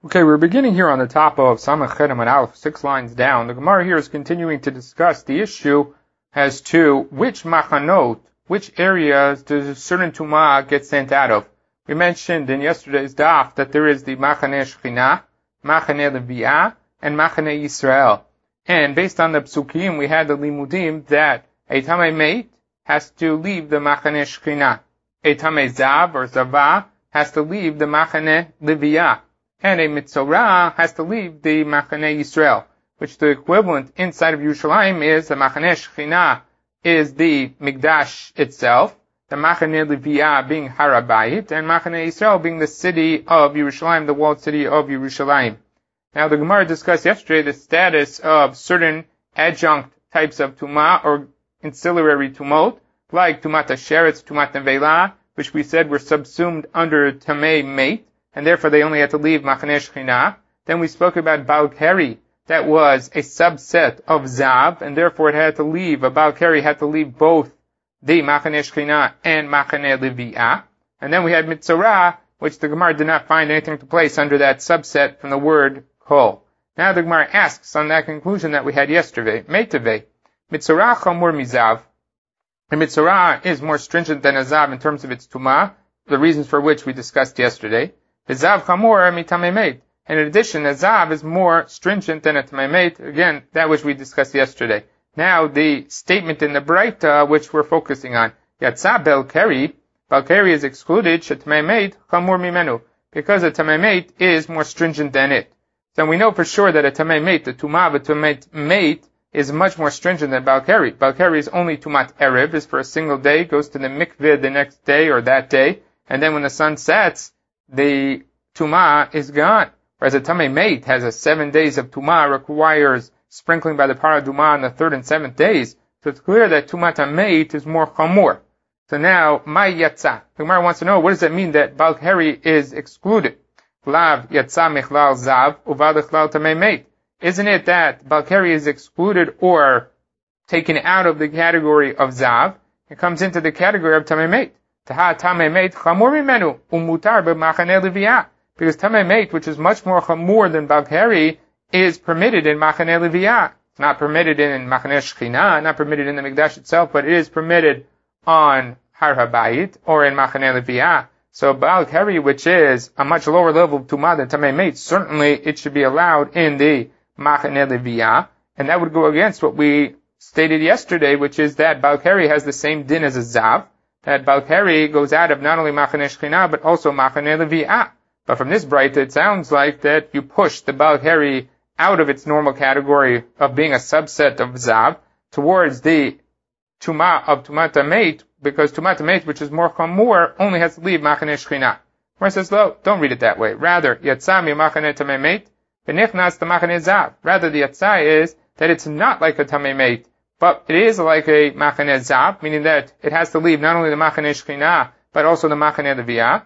Okay, we're beginning here on the top of Samach Chet Amud Aleph, 6 lines down. The Gemara here is continuing to discuss the issue as to which machanot, which areas does a certain tumah get sent out of. We mentioned in yesterday's daf that there is the Machane Shechina, Machane Leviah, and Machane Yisrael. And based on the psukim, we had the limudim that a Tamei Meit has to leave the Machane Shechina. A Tamei Zav or Zavah has to leave the Machane Leviah. And a Mitzorah has to leave the Machane Yisrael, which the equivalent inside of Yerushalayim is the Machane Shechina is the Mikdash itself, the Machane Leviah being Har HaBayit, and Machane Yisrael being the city of Yerushalayim, the walled city of Yerushalayim. Now the Gemara discussed yesterday the status of certain adjunct types of Tumah or ancillary Tumot, like Tumat HaSheretz, Tumat Nevela, which we said were subsumed under Tamei Meit, and therefore they only had to leave Machane Shechina. Then we spoke about Baal Keri, that was a subset of Zav, and therefore it had to leave, a Baal Keri had to leave both the Machane Shechina and Machane Leviah. And then we had Mitzorah, which the Gemara did not find anything to place under that subset from the word Kol. Now the Gemara asks on that conclusion that we had yesterday, Meitave, Mitzorah Chamur Mizav. The Mitzorah is more stringent than a Zav in terms of its Tumah, the reasons for which we discussed yesterday. The Zav Chamor mitamei meit. And in addition, a Zav is more stringent than a Tamei Meit. Again, that which we discussed yesterday. Now, the statement in the Braita, which we're focusing on. Yatsa Baal Keri is excluded, Shetamei Meit Chamor mimenu. Because a Tamei Meit is more stringent than it. So we know for sure that a Tamei Meit, the Tumah of a Tamei Meit, is much more stringent than Baal Keri. Baal Keri is only Tumat Erev, is for a single day, goes to the mikveh the next day or that day, and then when the sun sets, the Tumah is gone. Whereas a Tamei Meit has a 7 days of Tumah, requires sprinkling by the Paradumah on the 3rd and 7th days. So it's clear that Tumat HaMeit is more Chamor. So now, my Yatsa. The Gemara wants to know, what does that mean that Baal Keri is excluded? Lav Yatsa Michlal Zav Uvad Ichlal Tamei Meit. Isn't it that Baal Keri is excluded or taken out of the category of Zav? It comes into the category of Tamei Meit. Taha Tamei Meit Chamor Mimenu Umutar B'Machane Leviah. Because Tamei Meit, which is much more Chamor than Baal Keri, is permitted in Machane Leviah. It's not permitted in Machane Shechina, not permitted in the Mikdash itself, but it is permitted on Har HaBayit or in Machane Leviah. So Baal Keri, which is a much lower level of Tumah than Tamei Meit, certainly it should be allowed in the Machane Leviah, and that would go against what we stated yesterday, which is that Baal Keri has the same din as a Zav, that Baal Keri goes out of not only Machane Shechina, but also Machane Leviah. But from this Braita, it sounds like that you push the Baal Keri out of its normal category of being a subset of Zav towards the Tumah of Tumat HaMeit, because Tumat HaMeit, which is more Chamor, only has to leave Machane Shechina. Where says, no, don't read it that way. Rather, Yatsa mi Machane Tamei Meit, v'nichnas to Machane Zav. Rather, the Yatsa is that it's not like a Tamei Meit, but it is like a Machane Zav, meaning that it has to leave not only the Machane Shechina, but also the Machane Leviah.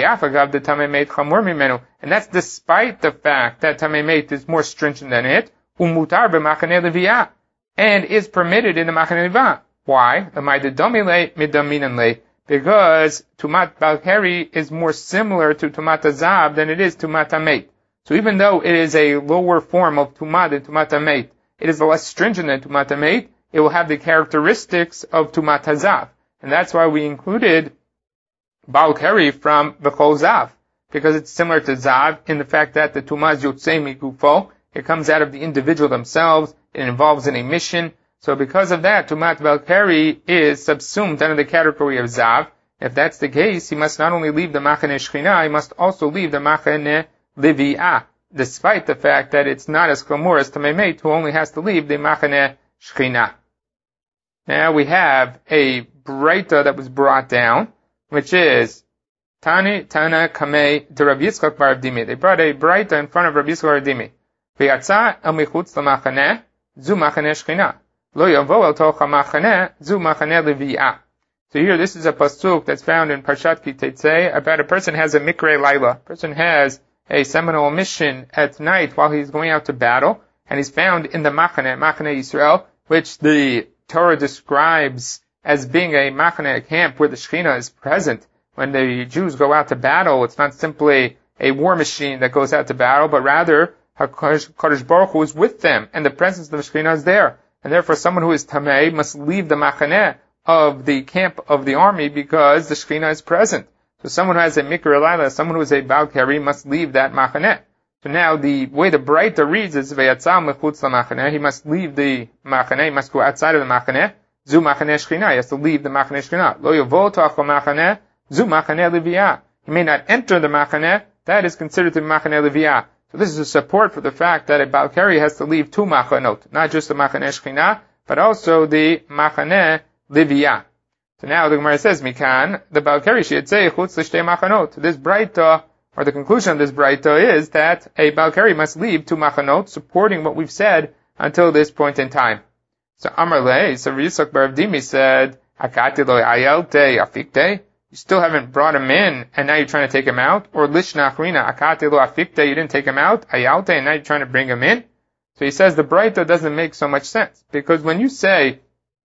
And that's despite the fact that Tamei Meit is more stringent than it, umutar b'Machane Leviah, and is permitted in the Machane Leviah. Why? Because Tumat Baal Keri is more similar to Tumat HaZav than it is Tumat HaMeit. So even though it is a lower form of Tumah than Tumat HaMeit, it is less stringent than Tumat HaMeit, it will have the characteristics of Tumat HaZav. And that's why we included Baal Keri from the Chol Zav, because it's similar to Zav in the fact that the Tumah is Yotzei Mikufo, it comes out of the individual themselves, it involves in a mission. So because of that, Tumat Baal Keri is subsumed under the category of Zav. If that's the case, he must not only leave the Machane Shechina, he must also leave the Machane Leviah, despite the fact that it's not as Chamor as Tamei Meit, who only has to leave the Machane Shechina. Now we have a Braita that was brought down, which is Tana Kamei de Rav Yitzchak bar Rav Dimi. They brought a Braita in front of Rav Yitzchak bar Rav Dimi. V'yatsa el michutz l'machane, zu machane Shechina. Lo yavo el toch ha'machane, zu machane Leviah. So here, this is a pasuk that's found in Parshat Ki Teitzei about a person has a mikre laila. A person has a seminal mission at night while he's going out to battle, and he's found in the Machane Yisrael, which the Torah describes as being a Machane camp where the Shekhinah is present. When the Jews go out to battle, it's not simply a war machine that goes out to battle, but rather HaKadosh Baruch Hu is with them, and the presence of the Shekhinah is there. And therefore someone who is Tamei must leave the Machaneh of the camp of the army because the Shekhinah is present. So someone who has a Mikra Laila, someone who is a Baal Keri, must leave that Machaneh. So now the way the Braita reads is Veyatzal Mechutz LaMachaneh. He must leave the Machaneh, he must go outside of the Machaneh. Zu Machaneh Shekhinah, he has to leave the Machaneh Shekhinah. Lo Yovo Ta'achol Machaneh, Zu Machaneh Leviyah. He may not enter the Machaneh, that is considered to be Machaneh Leviyah. So this is a support for the fact that a Baal Keri has to leave two Machanot, not just the Machaneh Shekhinah, but also the Machaneh Leviyah. So now the Gemara says, Mikan, the Baal Keri should say, Chutz l'shtei machanot. This Braita, or the conclusion of this Braita is that a Baal Keri must leave two machanot, supporting what we've said until this point in time. So Amar Le, so Yitzchak bar Avdimi said, Akati lo ayelte afikte. You still haven't brought him in, and now you're trying to take him out? Or Lishna Achrina, Akati lo afikte, you didn't take him out, ayelte, and now you're trying to bring him in? So he says the Braita doesn't make so much sense, because when you say,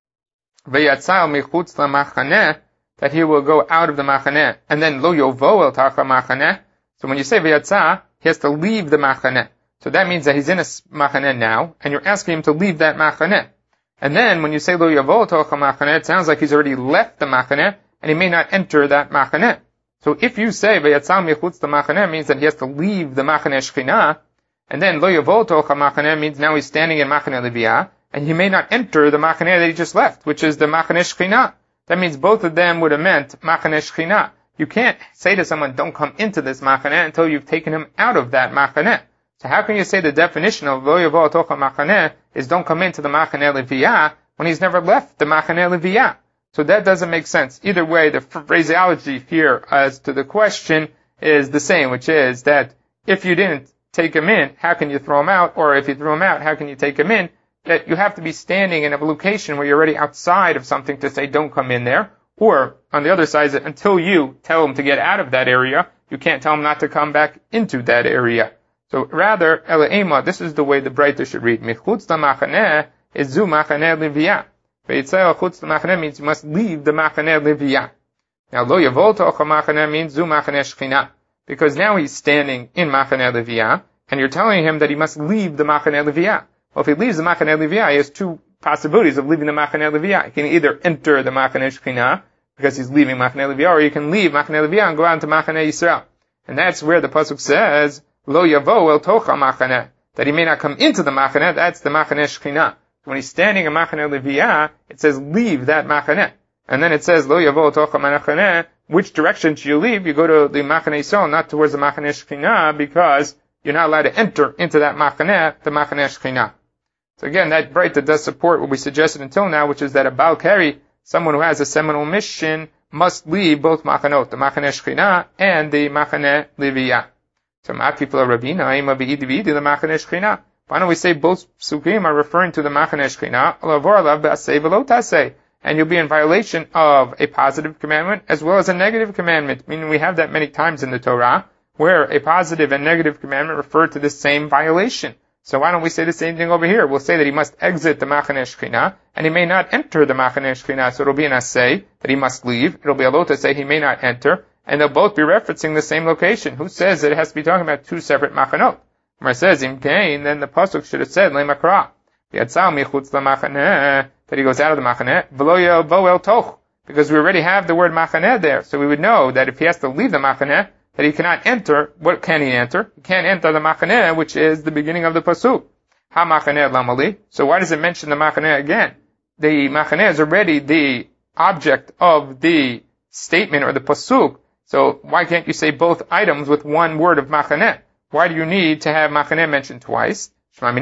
Veyatzal michutz lamachaneh, that he will go out of the machaneh, and then lo yovo el tacha machaneh. So when you say veyatzah, he has to leave the machaneh. So that means that he's in a machaneh now, and you're asking him to leave that machaneh. And then when you say lo yovo el tacha machaneh, it sounds like he's already left the machaneh, and he may not enter that machaneh. So if you say veyatzal michutz lamachaneh means that he has to leave the machaneh shechinah, and then lo yovo el tacha machaneh means now he's standing in machaneh leviyah, and he may not enter the Machaneh that he just left, which is the Machaneh Shekhinah. That means both of them would have meant Machaneh Shekhinah. You can't say to someone, don't come into this Machaneh until you've taken him out of that Machaneh. So how can you say the definition of Lo Yavo Tocha Machaneh is don't come into the Machaneh Leviyah when he's never left the Machaneh Leviyah? So that doesn't make sense. Either way, the phraseology here as to the question is the same, which is that if you didn't take him in, how can you throw him out? Or if you threw him out, how can you take him in? That you have to be standing in a location where you're already outside of something to say don't come in there. Or, on the other side, until you tell him to get out of that area, you can't tell him not to come back into that area. So rather, Ele'ema, this is the way the Braita should read. Michutz la'machaneh is zu machaneh leviyah. Ve'yitzay chutz la'machaneh means you must leave the machaneh leviyah. Now, lo yavol tocha machaneh means zu machaneh shechinah. Because now he's standing in machaneh leviyah, and you're telling him that he must leave the machaneh leviyah. Well, if he leaves the Machaneh Leviyah, he has two possibilities of leaving the Machaneh Leviyah. He can either enter the Machaneh Shekhinah, because he's leaving Machaneh Leviyah, or he can leave Machaneh Leviyah and go out into Machaneh Yisrael. And that's where the Pasuk says, Lo Yavo El Tocha Machaneh, that he may not come into the Machaneh, that's the Machaneh Shekhinah. When he's standing in Machaneh Leviyah, it says, leave that Machaneh. And then it says, Lo Yavo El Tocha Machaneh, which direction should you leave? You go to the Machaneh Yisrael, not towards the Machaneh Shekhinah, because you're not allowed to enter into that Machaneh, the Machaneh Shekhinah. So again, that Braita does support what we suggested until now, which is that a Baal Keri, someone who has a seminal mission, must leave both Machanot, the Machaneh Shekhinah and the Machaneh Leviyah. So Ma'akifla Rabina, Ima V'idi V'idi, the Machaneh Shekhinah. Why don't we say both Psukim are referring to the Machaneh Shekhinah, Lavor Alav B'aseh V'lo Taseh, and you'll be in violation of a positive commandment as well as a negative commandment, meaning we have that many times in the Torah, where a positive and negative commandment refer to the same violation. So why don't we say the same thing over here? We'll say that he must exit the Machaneh Shekhinah, and he may not enter the Machaneh Shekhinah. So it'll be an asay that he must leave. It'll be a lot to say he may not enter, and they'll both be referencing the same location. Who says that it has to be talking about two separate Machanot? Where it says Im Kain, then the pasuk should have said Lemakra. Yatzal michutz lamachaneh, that he goes out of the Machaneh. V'lo yavo el toch, because we already have the word Machaneh there, so we would know that if he has to leave the Machaneh, that he cannot enter. What can he enter? He can't enter the Machaneh, which is the beginning of the pasuk. Ha Machaneh lamali. So why does it mention the Machaneh again? The Machaneh is already the object of the statement or the pasuk. So why can't you say both items with one word of Machaneh? Why do you need to have Machaneh mentioned twice? To tell you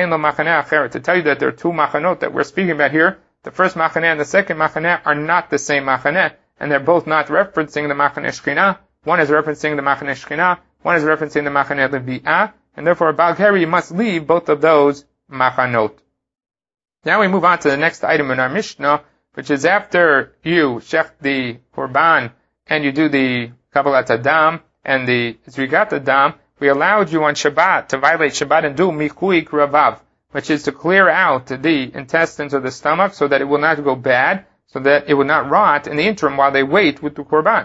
that there are two Machanot that we're speaking about here. The first Machaneh and the second Machaneh are not the same Machaneh, and they're both not referencing the Machaneh Shekhinah. One is referencing the Machaneh Shekhinah, one is referencing the Machaneh Leviyah, and therefore a Baal Keri must leave both of those Machanot. Now we move on to the next item in our Mishnah, which is after you shech the Korban and you do the Kabbalat Adam and the Zrigat Adam, we allowed you on Shabbat to violate Shabbat and do Mikui Kravav, which is to clear out the intestines of the stomach so that it will not go bad, so that it will not rot in the interim while they wait with the Korban.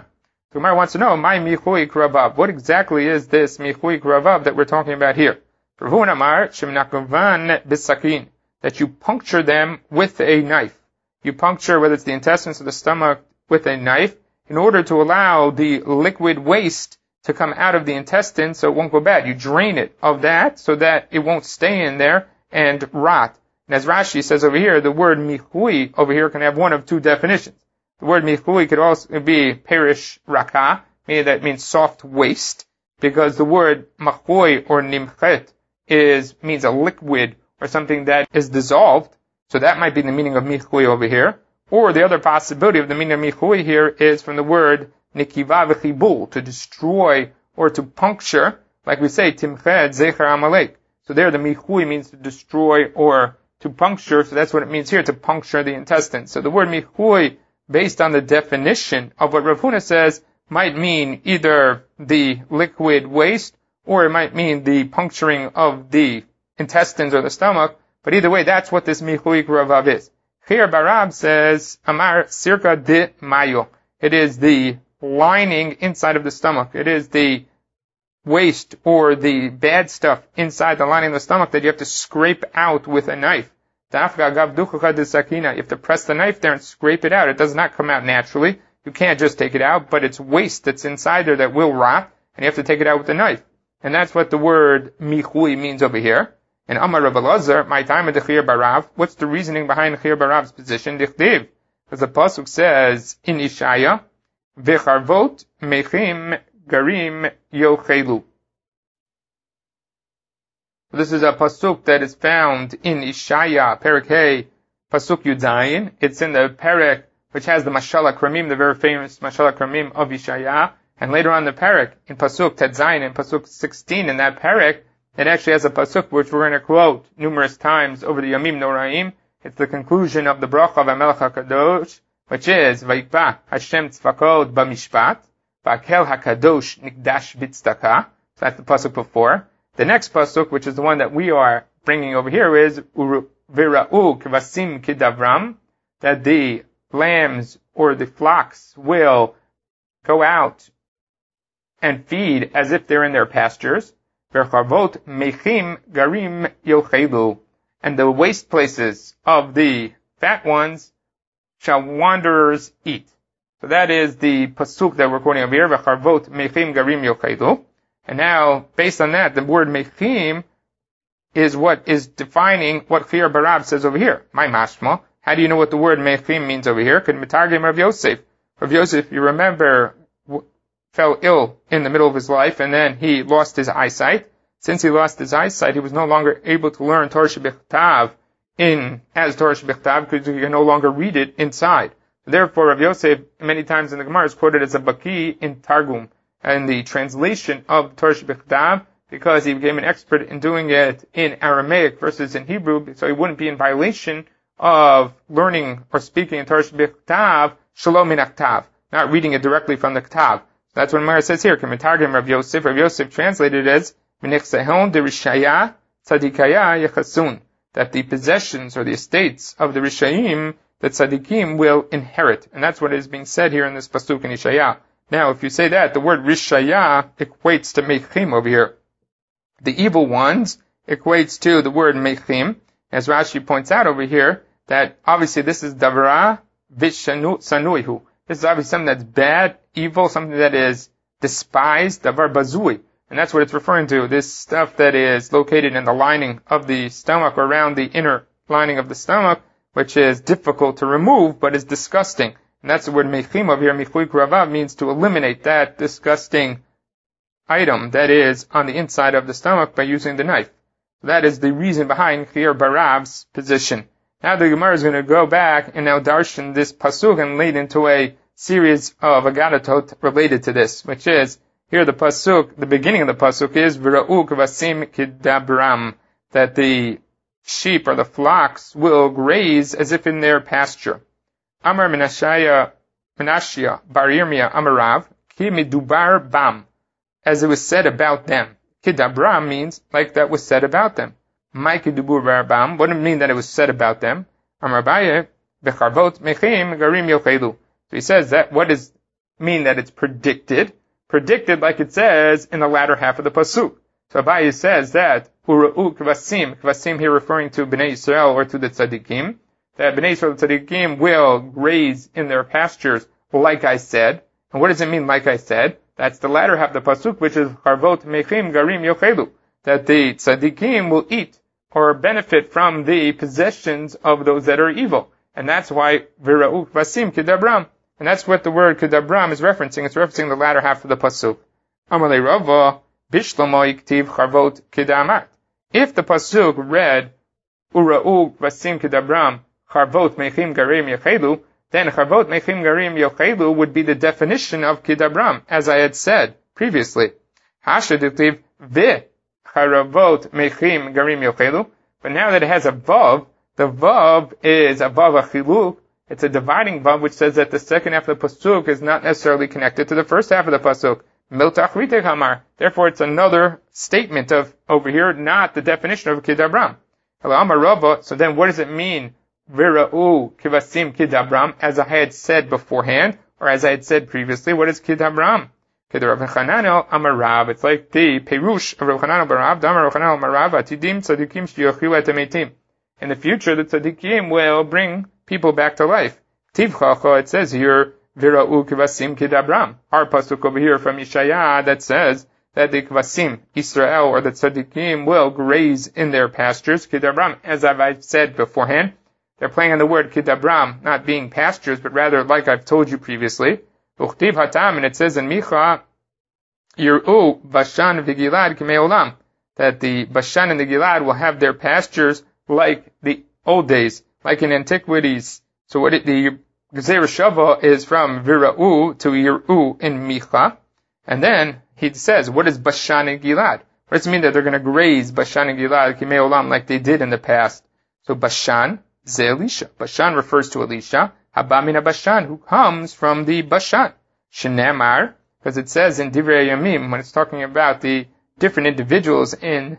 So Gemara wants to know, my michui kravav. What exactly is this michui kravav that we're talking about here? Ravun Amar shemnakovan bisakin, that you puncture them with a knife. You puncture, whether it's the intestines or the stomach, with a knife in order to allow the liquid waste to come out of the intestine so it won't go bad. You drain it of that so that it won't stay in there and rot. And as Rashi says over here, the word michui over here can have one of two definitions. The word michui could also be perish raka, meaning that means soft waste, because the word machui or nimchet means a liquid or something that is dissolved. So that might be the meaning of michui over here. Or the other possibility of the meaning of michui here is from the word nikiva v'chibul, to destroy or to puncture, like we say, timchet zecher amalek. So there the michui means to destroy or to puncture, so that's what it means here, to puncture the intestines. So the word michui, based on the definition of what Rav Huna says, might mean either the liquid waste, or it might mean the puncturing of the intestines or the stomach, but either way, that's what this michui kravav is. Here Barab says, Amar circa de mayo. It is the lining inside of the stomach. It is the waste or the bad stuff inside the lining of the stomach that you have to scrape out with a knife. You have to press the knife there and scrape it out. It does not come out naturally. You can't just take it out, but it's waste that's inside there that will rot, and you have to take it out with a knife. And that's what the word michui means over here. And Amar Rav Elazar, my time at the Chir Barav, what's the reasoning behind Chir Barav's position? Dichtiv. Because the pasuk says in Ishaya, V'charvot mechim garim yochelu. This is a pasuk that is found in Ishaya, Perek Hey, pasuk Yudayin. It's in the Perek which has the Mashala Kramim, the very famous Mashala Kramim of Ishaya. And later on the Perek, in pasuk Tetzayin, in pasuk 16, in that Perek, it actually has a pasuk which we're going to quote numerous times over the Yamim Noraim. It's the conclusion of the bracha of HaMelech HaKadosh, which is, Vayikva Hashem tzvakot b'mishpat, v'akel HaKadosh nikdash b'tzedakah. So that's the pasuk before. The next pasuk, which is the one that we are bringing over here, is Vira'u kvasim kidavram, that the lambs or the flocks will go out and feed as if they're in their pastures. V'charvot mechim garim yochelu, and the waste places of the fat ones shall wanderers eat. So that is the pasuk that we're quoting over here. V'charvot mechim garim yochelu. And now, based on that, the word mechim is what is defining what Chir Barav says over here. My mashma. How do you know what the word mechim means over here? Could mitargim Rav Yosef. Rav Yosef, you remember, fell ill in the middle of his life, and then he lost his eyesight. Since he lost his eyesight, he was no longer able to learn Torah Shebichtav as Torah Shebichtav because he could no longer read it inside. Therefore, Rav Yosef, many times in the Gemara, is quoted as a baki in Targum, and the translation of Torah Shebichtav, because he became an expert in doing it in Aramaic versus in Hebrew, so he wouldn't be in violation of learning or speaking in Torah Shebichtav, Shalom min Aktav, not reading it directly from the Ktav. That's what Gemara says here. K'mitargim Rav Yosef. Rav Yosef translated it as V'nechsehon de Rishaya Tzadikaya Yechasun, that the possessions or the estates of the Rishayim, that Tzadikim will inherit. And that's what is being said here in this pasuk in Ishaya. Now, if you say that, the word Rishaya equates to Mechim over here. The evil ones equates to the word Mechim, as Rashi points out over here, that obviously this is Davra Vishanuihu. This is obviously something that's bad, evil, something that is despised, Davar Bazui. And that's what it's referring to, this stuff that is located in the lining of the stomach, or around the inner lining of the stomach, which is difficult to remove, but is disgusting. And that's the word mechim over here, michui kravav, means to eliminate that disgusting item that is on the inside of the stomach by using the knife. That is the reason behind Chir Barav's position. Now the Gemara is going to go back and now darshan this pasuk and lead into a series of agadatot related to this, which is, here the pasuk, the beginning of the pasuk is, Vira'u kvasim kidabram, that the sheep or the flocks will graze as if in their pasture. Amar Menashia Bar Yirmiyah Amarav, ki midubar bam, as it was said about them. Kidabram means like that was said about them. Mai kidubur bam, what does it mean that it was said about them? Amar Abaye, v'charvot mechim garim yochelu. So he says that what is mean that it's predicted. Predicted like it says in the latter half of the pasuk. So Abaye says that Ura'u Kvasim here referring to Bnei Yisrael or to the Tzaddikim, that Bnei Yisrael Tzaddikim will graze in their pastures like I said. And what does it mean like I said? That's the latter half of the pasuk, which is Harvot Mechim Garim Yochelu, that the Tzaddikim will eat or benefit from the possessions of those that are evil. And that's why Vira'u Kvasim Kidabram. And that's what the word Kidabram is referencing. It's referencing the latter half of the pasuk. Amalei Rava Bishlomo Yiktiv Harvot Kidamat. If the pasuk read Ura'u Kvasim Kidabram Harvot Mechim Garim Yochelu, then Harvot Mechim Garim Yochelu would be the definition of Kidabram, as I had said previously. Hashadiktiv Ve Haravot Mechim Garim Yochelu. But now that it has a vav, the vav is a vav achiluk. It's a dividing vav which says that the second half of the pasuk is not necessarily connected to the first half of the pasuk. Miltachrite Hamar. Therefore, it's another statement of over here, not the definition of Kidabram. So then, what does it mean? Vira'u Kivasim Kidabram, as I had said beforehand, or as I had said previously. What is Kidabram? Rav Chananel Amarav. It's like the Perush of Rav Chananel Barav. Damar Rav Chananel Amarav. Atidim Tzadikim Shyochiu Et Ametim. In the future, the Tzadikim will bring people back to life. Tivchacha, it says here, Vira'u Kivasim Kidabram. Our pasuk over here from Yeshaya that says that the Kvasim, Israel, or the Tzadikim will graze in their pastures. Kidabram, as I've said beforehand. They're playing on the word Kidabram, not being pastures, but rather like I've told you previously. Uchtiv Hatam, and it says in Micha, Yir'u Bashan v'Gilad K'mei Olam, that the Bashan and the Gilad will have their pastures like the old days, like in antiquities. So what the Gezer Shava is from Vira'u to Yir'u in Micha, and then he says, what is Bashan and Gilad? What does it mean that they're going to graze Bashan and Gilad K'mei Olam like they did in the past? So Bashan, Ze Elisha. Bashan refers to Elisha. Haba mina Bashan, who comes from the Bashan. Shenemar, because it says in Divrei Yamim, when it's talking about the different individuals in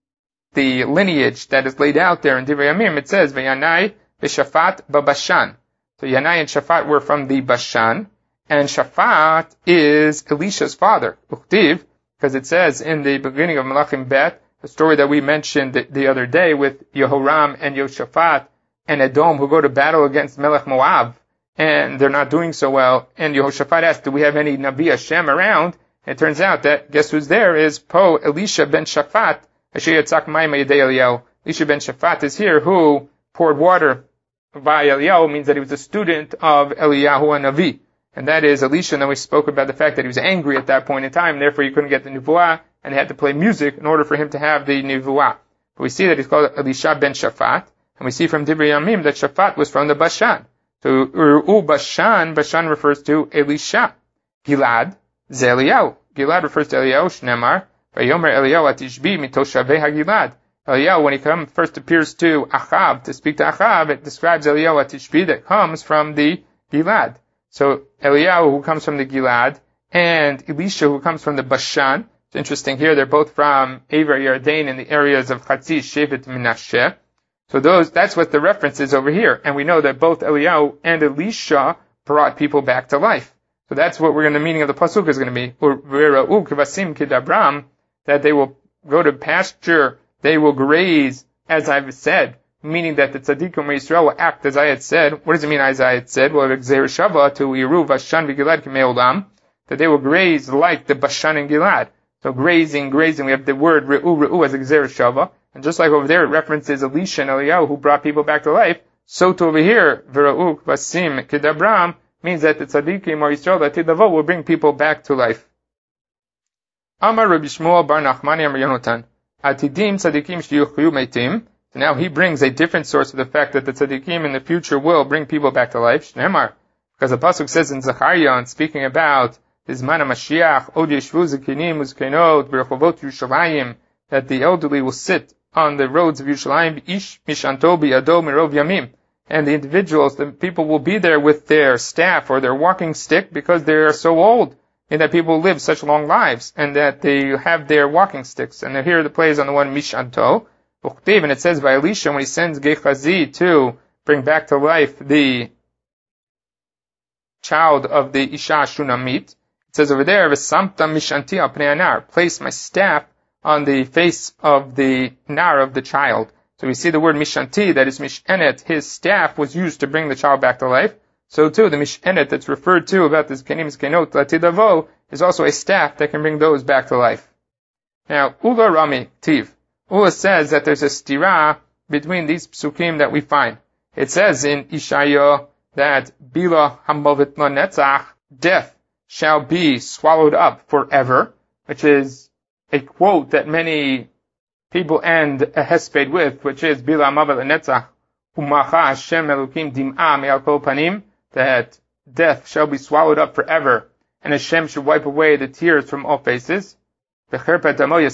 the lineage that is laid out there in Divrei Yamim, it says, V'yanai v'Shafat b'Bashan. So Yanai and Shaphat were from the Bashan, and Shaphat is Elisha's father, Uchtiv, because it says in the beginning of Malachim Bet, the story that we mentioned the other day with Yehoram and Yoshaphat, and Edom, who go to battle against Melech Moab, and they're not doing so well. And Yehoshaphat asked, do we have any Nabi Hashem around? And it turns out that, guess who's there is Po Elisha ben Shaphat, Asher Yitzak Mayim Yedei Eliyahu. Elisha ben Shaphat is here, who poured water by Eliyahu, means that he was a student of Eliyahu Navi. And that is Elisha, and then we spoke about the fact that he was angry at that point in time, therefore he couldn't get the Nevuah, and he had to play music in order for him to have the Nevuah. But we see that he's called Elisha ben Shaphat, and we see from Divrei Yamim that Shaphat was from the Bashan. So, Bashan refers to Elisha. Gilad, Ze Eliyahu. Gilad refers to Eliyahu, Shnemar, Vayomer Eliyahu atishbi mitoshavei HaGilad. Eliyahu, when he first appears to Achab, to speak to Achab, it describes Eliyahu atishbi that comes from the Gilad. So, Eliyahu, who comes from the Gilad, and Elisha, who comes from the Bashan. It's interesting here, they're both from Aver Yarden in the areas of Chatzi, Shevet, Menashe. So that's what the reference is over here. And we know that both Eliyahu and Elisha brought people back to life. So that's what the meaning of the pasuk is going to be. Vira'u Kivasim Kidabram, that they will go to pasture, they will graze, as I've said, meaning that the Tzaddikim Yisrael will act as I had said. What does it mean as I had said? Well, Gezer Shava to Yiru Bashan v'Gilad K'mei Olam, that they will graze like the Bashan and Gilad. So grazing, we have the word Re'u as a Gezer Shava. And just like over there, it references Elisha and Eliyahu who brought people back to life. So to over here, Vira'u Kvasim Kidabram means that the Tzaddikim or Yisrael Latidavo will bring people back to life. Amar Rabbi Shmuel Bar Nachmani Amar Yonotan. Atidim Tzaddikim Shiyuchyu Meitim. So now he brings a different source of the fact that the Tzaddikim in the future will bring people back to life. Shnemar. Because the pasuk says in Zechariah, and speaking about Bizman HaMashiach, Od Yeshvu Zekinim Uzkenot B'Rechovot Yerushalayim, that the elderly will sit on the roads of Yerushalayim, Ish Mishanto Bi'ado Mirov Yamim, and the individuals, the people will be there with their staff or their walking stick because they are so old, and that people live such long lives, and that they have their walking sticks. And here the play is on the one Mishanto, and it says by Elisha when he sends Gehazi to bring back to life the child of the Isha Shunamit. It says over there, V'samta mishanti al pnei anar, place my staff on the face of the nar of the child. So we see the word mishanti, that is mishenet, his staff was used to bring the child back to life. So too, the mishenet that's referred to about this kenim zkenot latidavo is also a staff that can bring those back to life. Now, Ula Rami Tiv. Ula says that there's a stira between these psukim that we find. It says in Ishaya that Bila Hamovit Netzach, death shall be swallowed up forever, which is a quote that many people end a hesped with, which is Bila Hamovit Netzach, Umacha Hashem Elokim Dim'a Me'al Kol Panim, that death shall be swallowed up forever, and Hashem should wipe away the tears from all faces. So that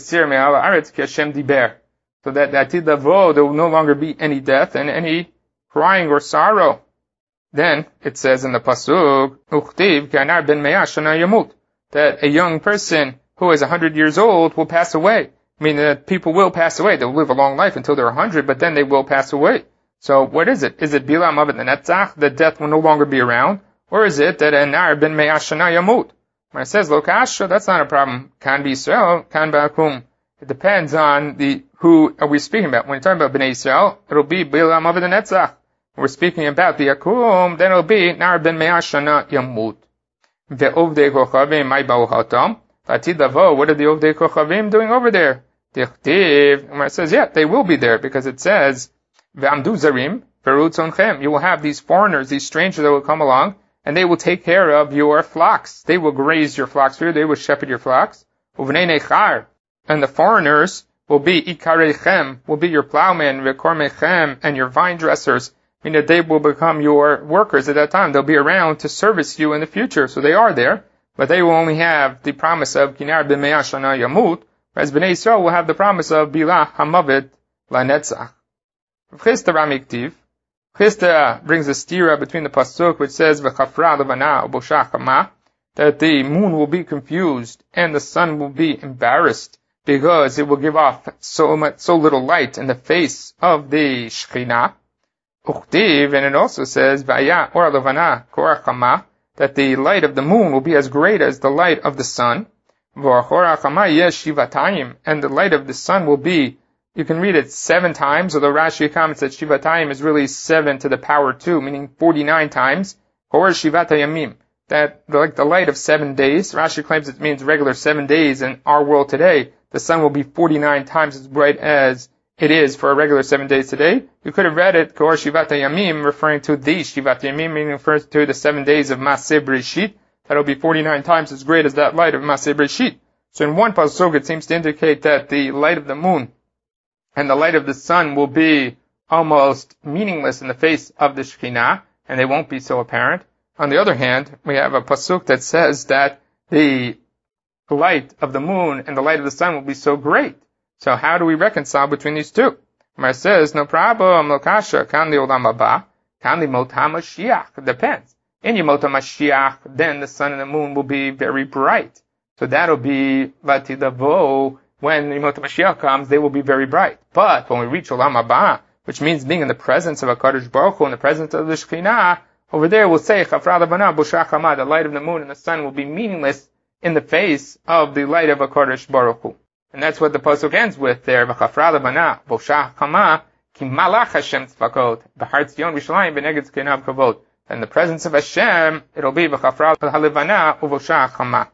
Atid Lavo, there will no longer be any death and any crying or sorrow. Then it says in the pasuk, Uchtiv Ka'anar ben Me'ah Shana Yamut, that a young person who is 100 years old will pass away. Meaning that people will pass away. They'll live a long life until they're 100, but then they will pass away. So what is it? Is it Bila Mavet Netzach, that death will no longer be around? Or is it that Anar ben Me'ah Shana Yamut? When it says Lokasha, that's not a problem. Kan be Yisrael, kan ba'akum. It depends on who are we speaking about. When you're talking about Bnei Yisrael, it'll be Bila Mavet Netzach. When we're speaking about the Akum, then it'll be Nar ben Me'ah Shana Yamut. Ve'ovdei Kochavim mai ba'u hatam. Latid lavo, what are the Ovdei Kochavim doing over there? Dichtiv, when it says, yeah, they will be there, because it says, Ve'amdu zarim, ve'rutzonechem. You will have these foreigners, these strangers that will come along, and they will take care of your flocks. They will graze your flocks for you. They will shepherd your flocks. Uvnei nechar. And the foreigners will be ikarechem, will be your plowmen, ve'kormechem, and your vine dressers. Meaning that they will become your workers at that time. They'll be around to service you in the future. So they are there, but they will only have the promise of Kinar b'me'ah shana yamut, whereas Bnei Yisrael will have the promise of Bila hamavet lanetzach. Chisda Ramiktiv. Chisda brings a stira between the pasuk which says v'chafra levana u'bosha chama, that the moon will be confused and the sun will be embarrassed because it will give off so little light in the face of the Shekhinah. Uchtiv, and it also says v'aya or levana korach chama, that the light of the moon will be as great as the light of the sun. V'achorach chama yesh shivatayim, and the light of the sun will be, you can read it 7 times, although Rashi comments that Shivatayim is really 7 to the power 2, meaning 49 times. Or Shivatayamim, that like the light of 7 days. Rashi claims it means regular 7 days in our world today. The sun will be 49 times as bright as it is for a regular 7 days today. You could have read it, Kor Shivatayamim, referring to the Shivatayamim, meaning refers to the 7 days of Maseh Breshit. That'll be 49 times as great as that light of Maseh Breshit. So in one pasuk it seems to indicate that the light of the moon and the light of the sun will be almost meaningless in the face of the Shekhinah, and they won't be so apparent. On the other hand, we have a pasuk that says that the light of the moon and the light of the sun will be so great. So how do we reconcile between these two? Mar says, no problem, lokasha, kan li olam haba, kan li mot HaMashiach. It depends. In Yemot HaMashiach, then the sun and the moon will be very bright. So that'll be latidavo. When Yemot HaMashiach comes, they will be very bright. But when we reach Olam Haba, which means being in the presence of HaKadosh Baruch Hu, in the presence of the Shekhinah, over there we'll say, Chafra levana b'osha chama, the light of the moon and the sun will be meaningless in the face of the light of HaKadosh Baruch Hu. And that's what the pasuk ends with there, Chafra levana b'osha chama, ki malach Hashem tzvakot, b'har tzion b'shalayim b'neged zkenav kavod. In the presence of Hashem, it'll be Chafra levana u'b'osha chama.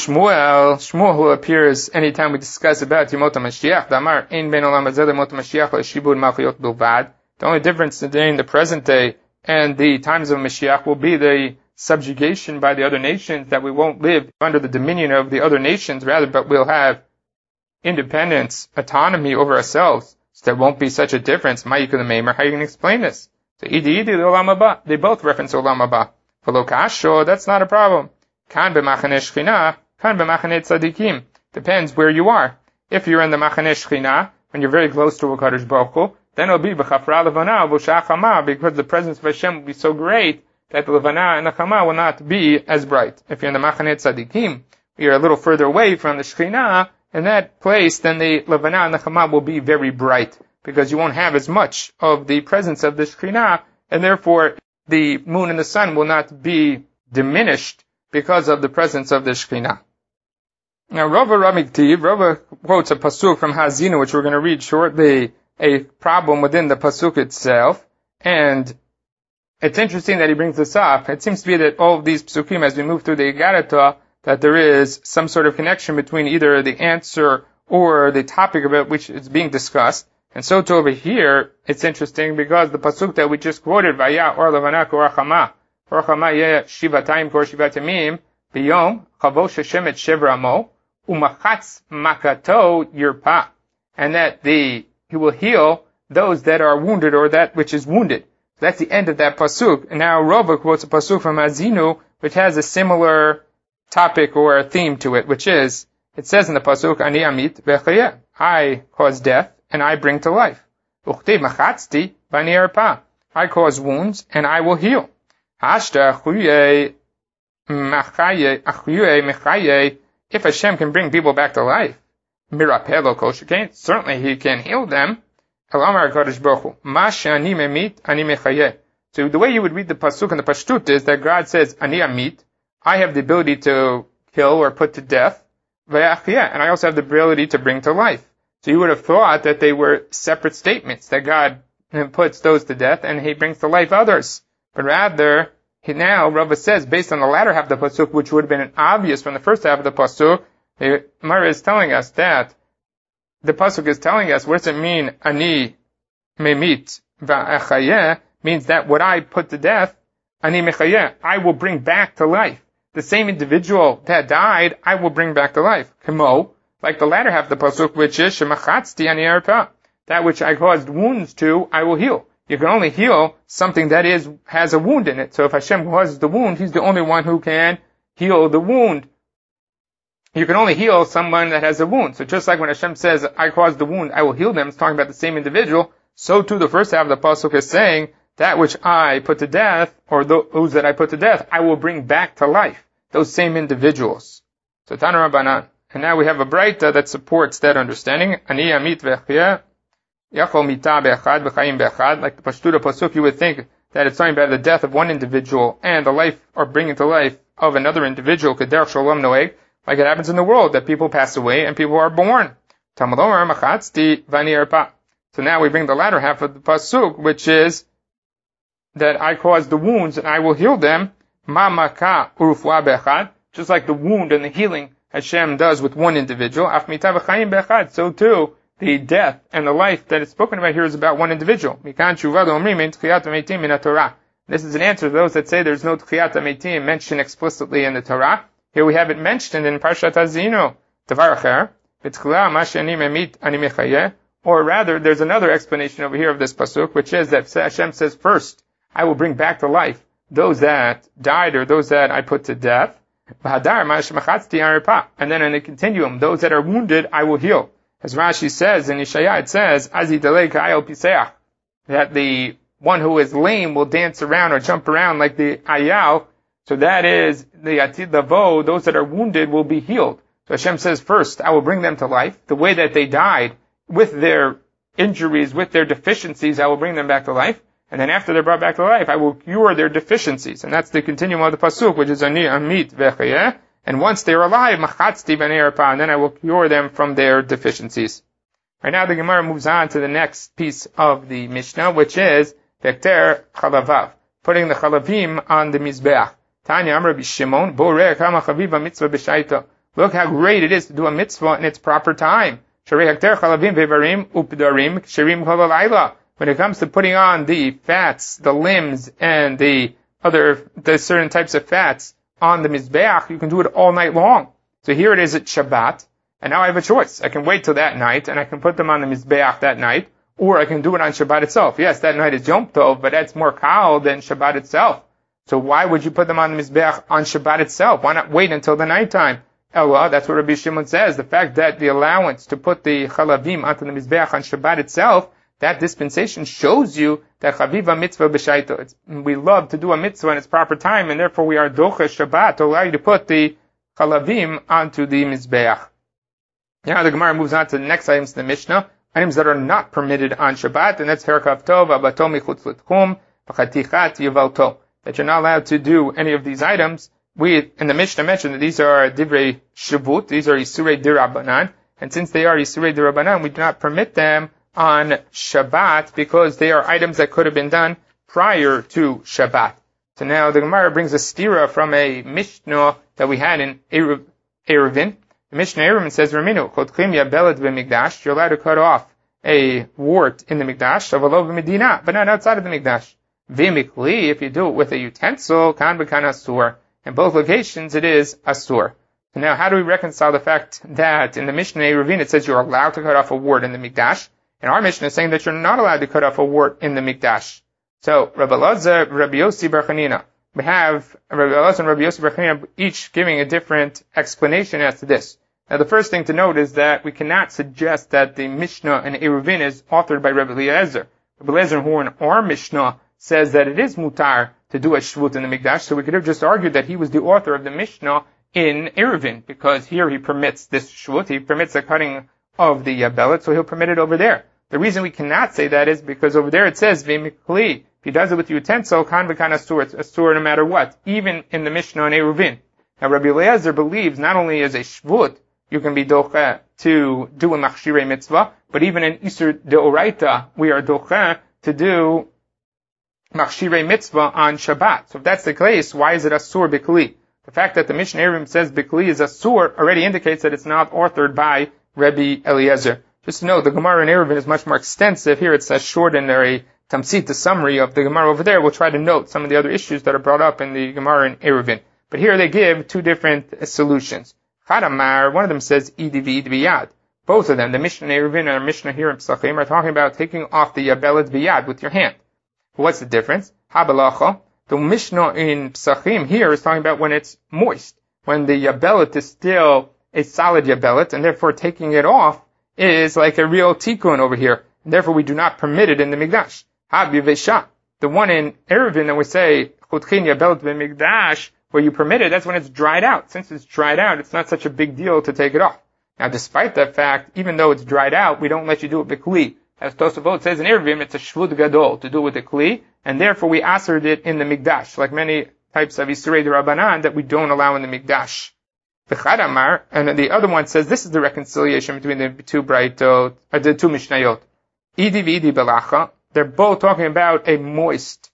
Shmuel, who appears anytime we discuss about Yemot HaMashiach, Damar, Ein Ben Olam Hazeh Yemot HaMashiach L'Shibud Malchiyot Bilvad. The only difference between the present day and the times of Mashiach will be the subjugation by the other nations, that we won't live under the dominion of the other nations, rather, but we'll have independence, autonomy over ourselves. So there won't be such a difference. Ma'ikul Meimer, how are you going to explain this? So Idi Olam Haba, they both reference Olam Haba. For Lokasho, that's not a problem. Kan b'machane Shekhinah, kan b'machane tzadikim. Depends where you are. If you're in the machane Shekhinah, when you're very close to HaKadosh Baruch Hu, then it'll be b'chafra levana b'osha chama, because the presence of Hashem will be so great that the levana and the chama will not be as bright. If you're in the machane tzadikim, you're a little further away from the Shekhinah, in that place, then the levana and the chama will be very bright, because you won't have as much of the presence of the Shekhinah, and therefore the moon and the sun will not be diminished because of the presence of the Shekhinah. Now, Rava Ramiktiv, Rava quotes a pasuk from Hazinu, which we're going to read shortly, a problem within the pasuk itself, and it's interesting that he brings this up. It seems to be that all of these pasukim, as we move through the Igarata, that there is some sort of connection between either the answer or the topic of it which is being discussed. And so too over here, it's interesting because the pasuk that we just quoted, Vaya or Levana Korachama, Korachama Ye Shivatayim Kor Shivatamim, Biyom, Chavosh Hashem Et Shevramo, Umachatz Makato Yirpa, and that he will heal those that are wounded or that which is wounded. So that's the end of that pasuk. And now Rava quotes a pasuk from Azinu, which has a similar topic or theme to it, which is, it says in the pasuk, Ani Amit V'chayeh, I cause death and I bring to life. Uchtei Machatzti Bani Yarpa, I cause wounds and I will heal. Hashta Achuyeh Mechaye, if Hashem can bring people back to life, Mirapelo Koshikain, certainly He can heal them. Elamar HaKadosh Baruch Hu, Ma she'ani memit, ani mechayeh. So the way you would read the pasuk in the Pashtut is that God says, Ani amit, I have the ability to kill or put to death, V'yachiyeh, and I also have the ability to bring to life. So you would have thought that they were separate statements, that God puts those to death and He brings to life others. But rather, now Rava says, based on the latter half of the pasuk, which would have been obvious from the first half of the pasuk, the Gemara is telling us that the pasuk is telling us, what does it mean? Ani memit va'achayeh means that what I put to death, ani mechayeh, I will bring back to life. The same individual that died, I will bring back to life. Kemo, like the latter half of the pasuk, which is shemachatzti ani yarpa, that which I caused wounds to, I will heal. You can only heal something that has a wound in it. So if Hashem causes the wound, He's the only one who can heal the wound. You can only heal someone that has a wound. So just like when Hashem says, I caused the wound, I will heal them, it's talking about the same individual, so too the first half of the pasuk is saying, that which I put to death, or those that I put to death, I will bring back to life. Those same individuals. So Tana Rabbanan. And now we have a Braita that supports that understanding. Ani amit v'echiyeh. Yachol mita be'echad v'chayim be'echad. Like the Pashtuta pasuk, you would think that it's talking about the death of one individual and the life or bringing to life of another individual. Kederach shalom noeg, like it happens in the world that people pass away and people are born. Talmud Omer machatzti v'ani yarpa. So now we bring the latter half of the pasuk, which is that I caused the wounds and I will heal them. Ma maka urufua be'echad, just like the wound and the healing Hashem does with one individual. Af mita v'chayim be'echad. So too, the death and the life that is spoken about here is about one individual. This is an answer to those that say there's no Tchiyat HaMeitim mentioned explicitly in the Torah. Here we have it mentioned in Parshat Hazinu. Or rather, there's another explanation over here of this pasuk, which is that Hashem says first, I will bring back to life those that died or those that I put to death. And then in the continuum, those that are wounded, I will heal. As Rashi says in Yeshaya, it says, that the one who is lame will dance around or jump around like the ayal. So that is, the atid lavo, those that are wounded will be healed. So Hashem says first, I will bring them to life. The way that they died, with their injuries, with their deficiencies, I will bring them back to life. And then after they're brought back to life, I will cure their deficiencies. And that's the continuum of the pasuk, which is ani amit v'chayeh. And once they are alive, machatzti b'nei yarpa, and then I will cure them from their deficiencies. Right now the Gemara moves on to the next piece of the Mishnah, which is vekter chalavav, putting the chalavim on the mizbeach. Tanya Amar B'Shimon, boreh kama chaviva mitzvah b'shaita. Look how great it is to do a mitzvah in its proper time. Sharei hekter chalavim ve'varim updarim ksherim kol halayla. When it comes to putting on the fats, the limbs, and the certain types of fats on the mizbeach, you can do it all night long. So here it is at Shabbat, and now I have a choice. I can wait till that night, and I can put them on the mizbeach that night, or I can do it on Shabbat itself. Yes, that night is Yom Tov, but that's more kal than Shabbat itself. So why would you put them on the mizbeach on Shabbat itself? Why not wait until the nighttime? Ella, that's what Rabbi Shimon says. The fact that the allowance to put the chalavim onto the mizbeach on Shabbat itself, that dispensation shows you that chaviva mitzvah b'shaito. We love to do a mitzvah in its proper time, and therefore we are docha Shabbat to allow you to put the chalavim onto the mizbeach. Now the Gemara moves on to the next items in the Mishnah, items that are not permitted on Shabbat, and that's herkav tov, abato michutz l'tchum, v'chatichat yivalto. that you're not allowed to do any of these items. We, in the Mishnah, mentioned that these are divrei shavut, these are isurei dirabanan, and since they are isurei dirabanan, we do not permit them on Shabbat because they are items that could have been done prior to Shabbat. So now the Gemara brings a stira from a Mishnah that we had in Eruvin. The Mishnah Eruvin says, Raminu, chodchim yabelet v'mikdash, you're allowed to cut off a wart in the Mikdash, avalo v'medina, but not outside of the Mikdash. V'mikli, if you do it with a utensil, kan b'kan asur. In both locations, it is asur. So now, how do we reconcile the fact that in the Mishnah Eruvin it says you're allowed to cut off a wart in the Mikdash, and our Mishnah is saying that you're not allowed to cut off a wart in the Mikdash? So, Rabbi Elazar, Rabbi Yossi Bar Chanina. We have Rabbi Elazar and Rabbi Yossi Bar Chanina each giving a different explanation as to this. Now, the first thing to note is that we cannot suggest that the Mishnah in Eruvin is authored by Rabbi Eliezer. Rabbi Eliezer, who in our Mishnah says that it is mutar to do a shvut in the Mikdash, so we could have just argued that he was the author of the Mishnah in Eruvin, because here he permits this shvut, he permits the cutting of the bellet, so he'll permit it over there. The reason we cannot say that is because over there it says, V'mikli, if he does it with utensil, kan v'kan asur, it's asur no matter what, even in the Mishnah in Eruvin. Now Rabbi Eliezer believes not only as a shvut, you can be docha to do a machshirei mitzvah, but even in Isur deoraita, we are docha to do machshirei mitzvah on Shabbat. So if that's the case, why is it asur bikli? The fact that the Mishnah Eruvin says bikli is asur already indicates that it's not authored by Rabbi Eliezer. Just to note, the Gemara in Eruvin is much more extensive. Here it's a short and a tamsit, the summary of the Gemara over there. We'll try to note some of the other issues that are brought up in the Gemara in Eruvin. But here they give two different solutions. Chadamar, one of them says idivid biyad. Both of them, the Mishnah in Eruvin and our Mishnah here in Pesachim, are talking about taking off the bellet biyad with your hand. What's the difference? Habalacha. The Mishnah in Pesachim here is talking about when it's moist, when the yabellet is still a solid yabellet, and therefore taking it off is like a real tikkun over here, and therefore we do not permit it in the Mikdash. Habivesha. The one in Eruvin that we say chutchin yabellet b'mikdash, where you permit it, that's when it's dried out. Since it's dried out, it's not such a big deal to take it off. Now, despite that fact, even though it's dried out, we don't let you do it b'kli. As Tosafot says in Eruvin, it's a shvut gadol to do with the kli, and therefore we asered it in the Mikdash, like many types of Isurei D'Rabbanan that we don't allow in the Mikdash. V'chadamar, and the other one says this is the reconciliation between the two the two Mishnayot. Idi v'idi belacha, they're both talking about a moist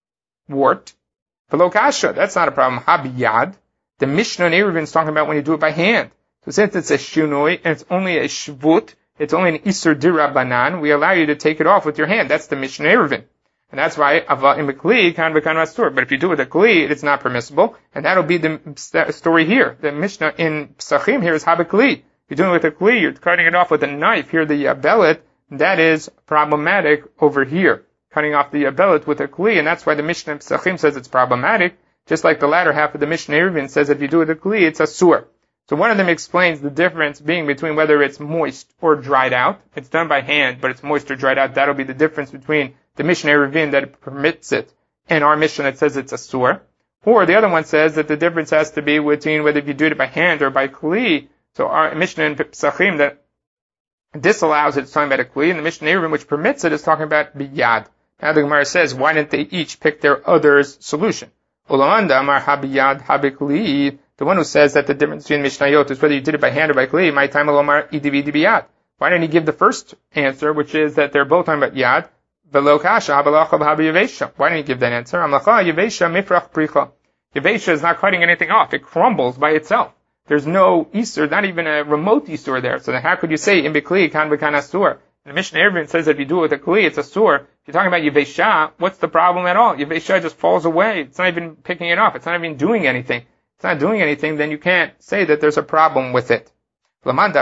wart. V'lo kasha, that's not a problem. Habiyad, the Mishnah in Eruvin is talking about when you do it by hand. So since it's a shunoi, and it's only a shvut, it's only an Isur D'Rabbanan, we allow you to take it off with your hand. That's the Mishnah Eruvin. And that's why, ava im kli kan v'kan asur. But if you do it with a kli, it's not permissible. And that'll be the story here. The Mishnah in Pesachim here is habekli. If you're doing it with a kli, you're cutting it off with a knife. Here, the bellet, that is problematic over here. Cutting off the bellet with a kli, and that's why the Mishnah in Pesachim says it's problematic. Just like the latter half of the Mishnah Eruvin says if you do it with a kli, it's asur. So one of them explains the difference being between whether it's moist or dried out. It's done by hand, but it's moist or dried out. That'll be the difference between the Mishnah Eruvin that permits it and our Mishnah that says it's asur. Or the other one says that the difference has to be between whether if you do it by hand or by kli. So our Mishnah in Pesachim that disallows it is talking about a kli, and the Mishnah Eruvin which permits it is talking about biyad. Now the Gemara says, why didn't they each pick their other's solution? Ulamanda amar habiyad habikli. The one who says that the difference between Mishnayot is whether you did it by hand or by kli, my time alomar idividi biyad. Why didn't he give the first answer, which is that they're both talking about yad? V'lo kasha habalacha b'habi yevesha. Why didn't he give that answer? Amlacha yevesha mifrach pricha. Yevesha is not cutting anything off. It crumbles by itself. There's no isur, not even a remote isur there. So then how could you say in bikli kan v'kan asur? The Mishnah Eruvin says that if you do it with a kli, it's asur. If you're talking about yevesha, what's the problem at all? Yevesha just falls away. It's not even picking it off. It's not even doing anything. It's not doing anything, then you can't say that there's a problem with it. According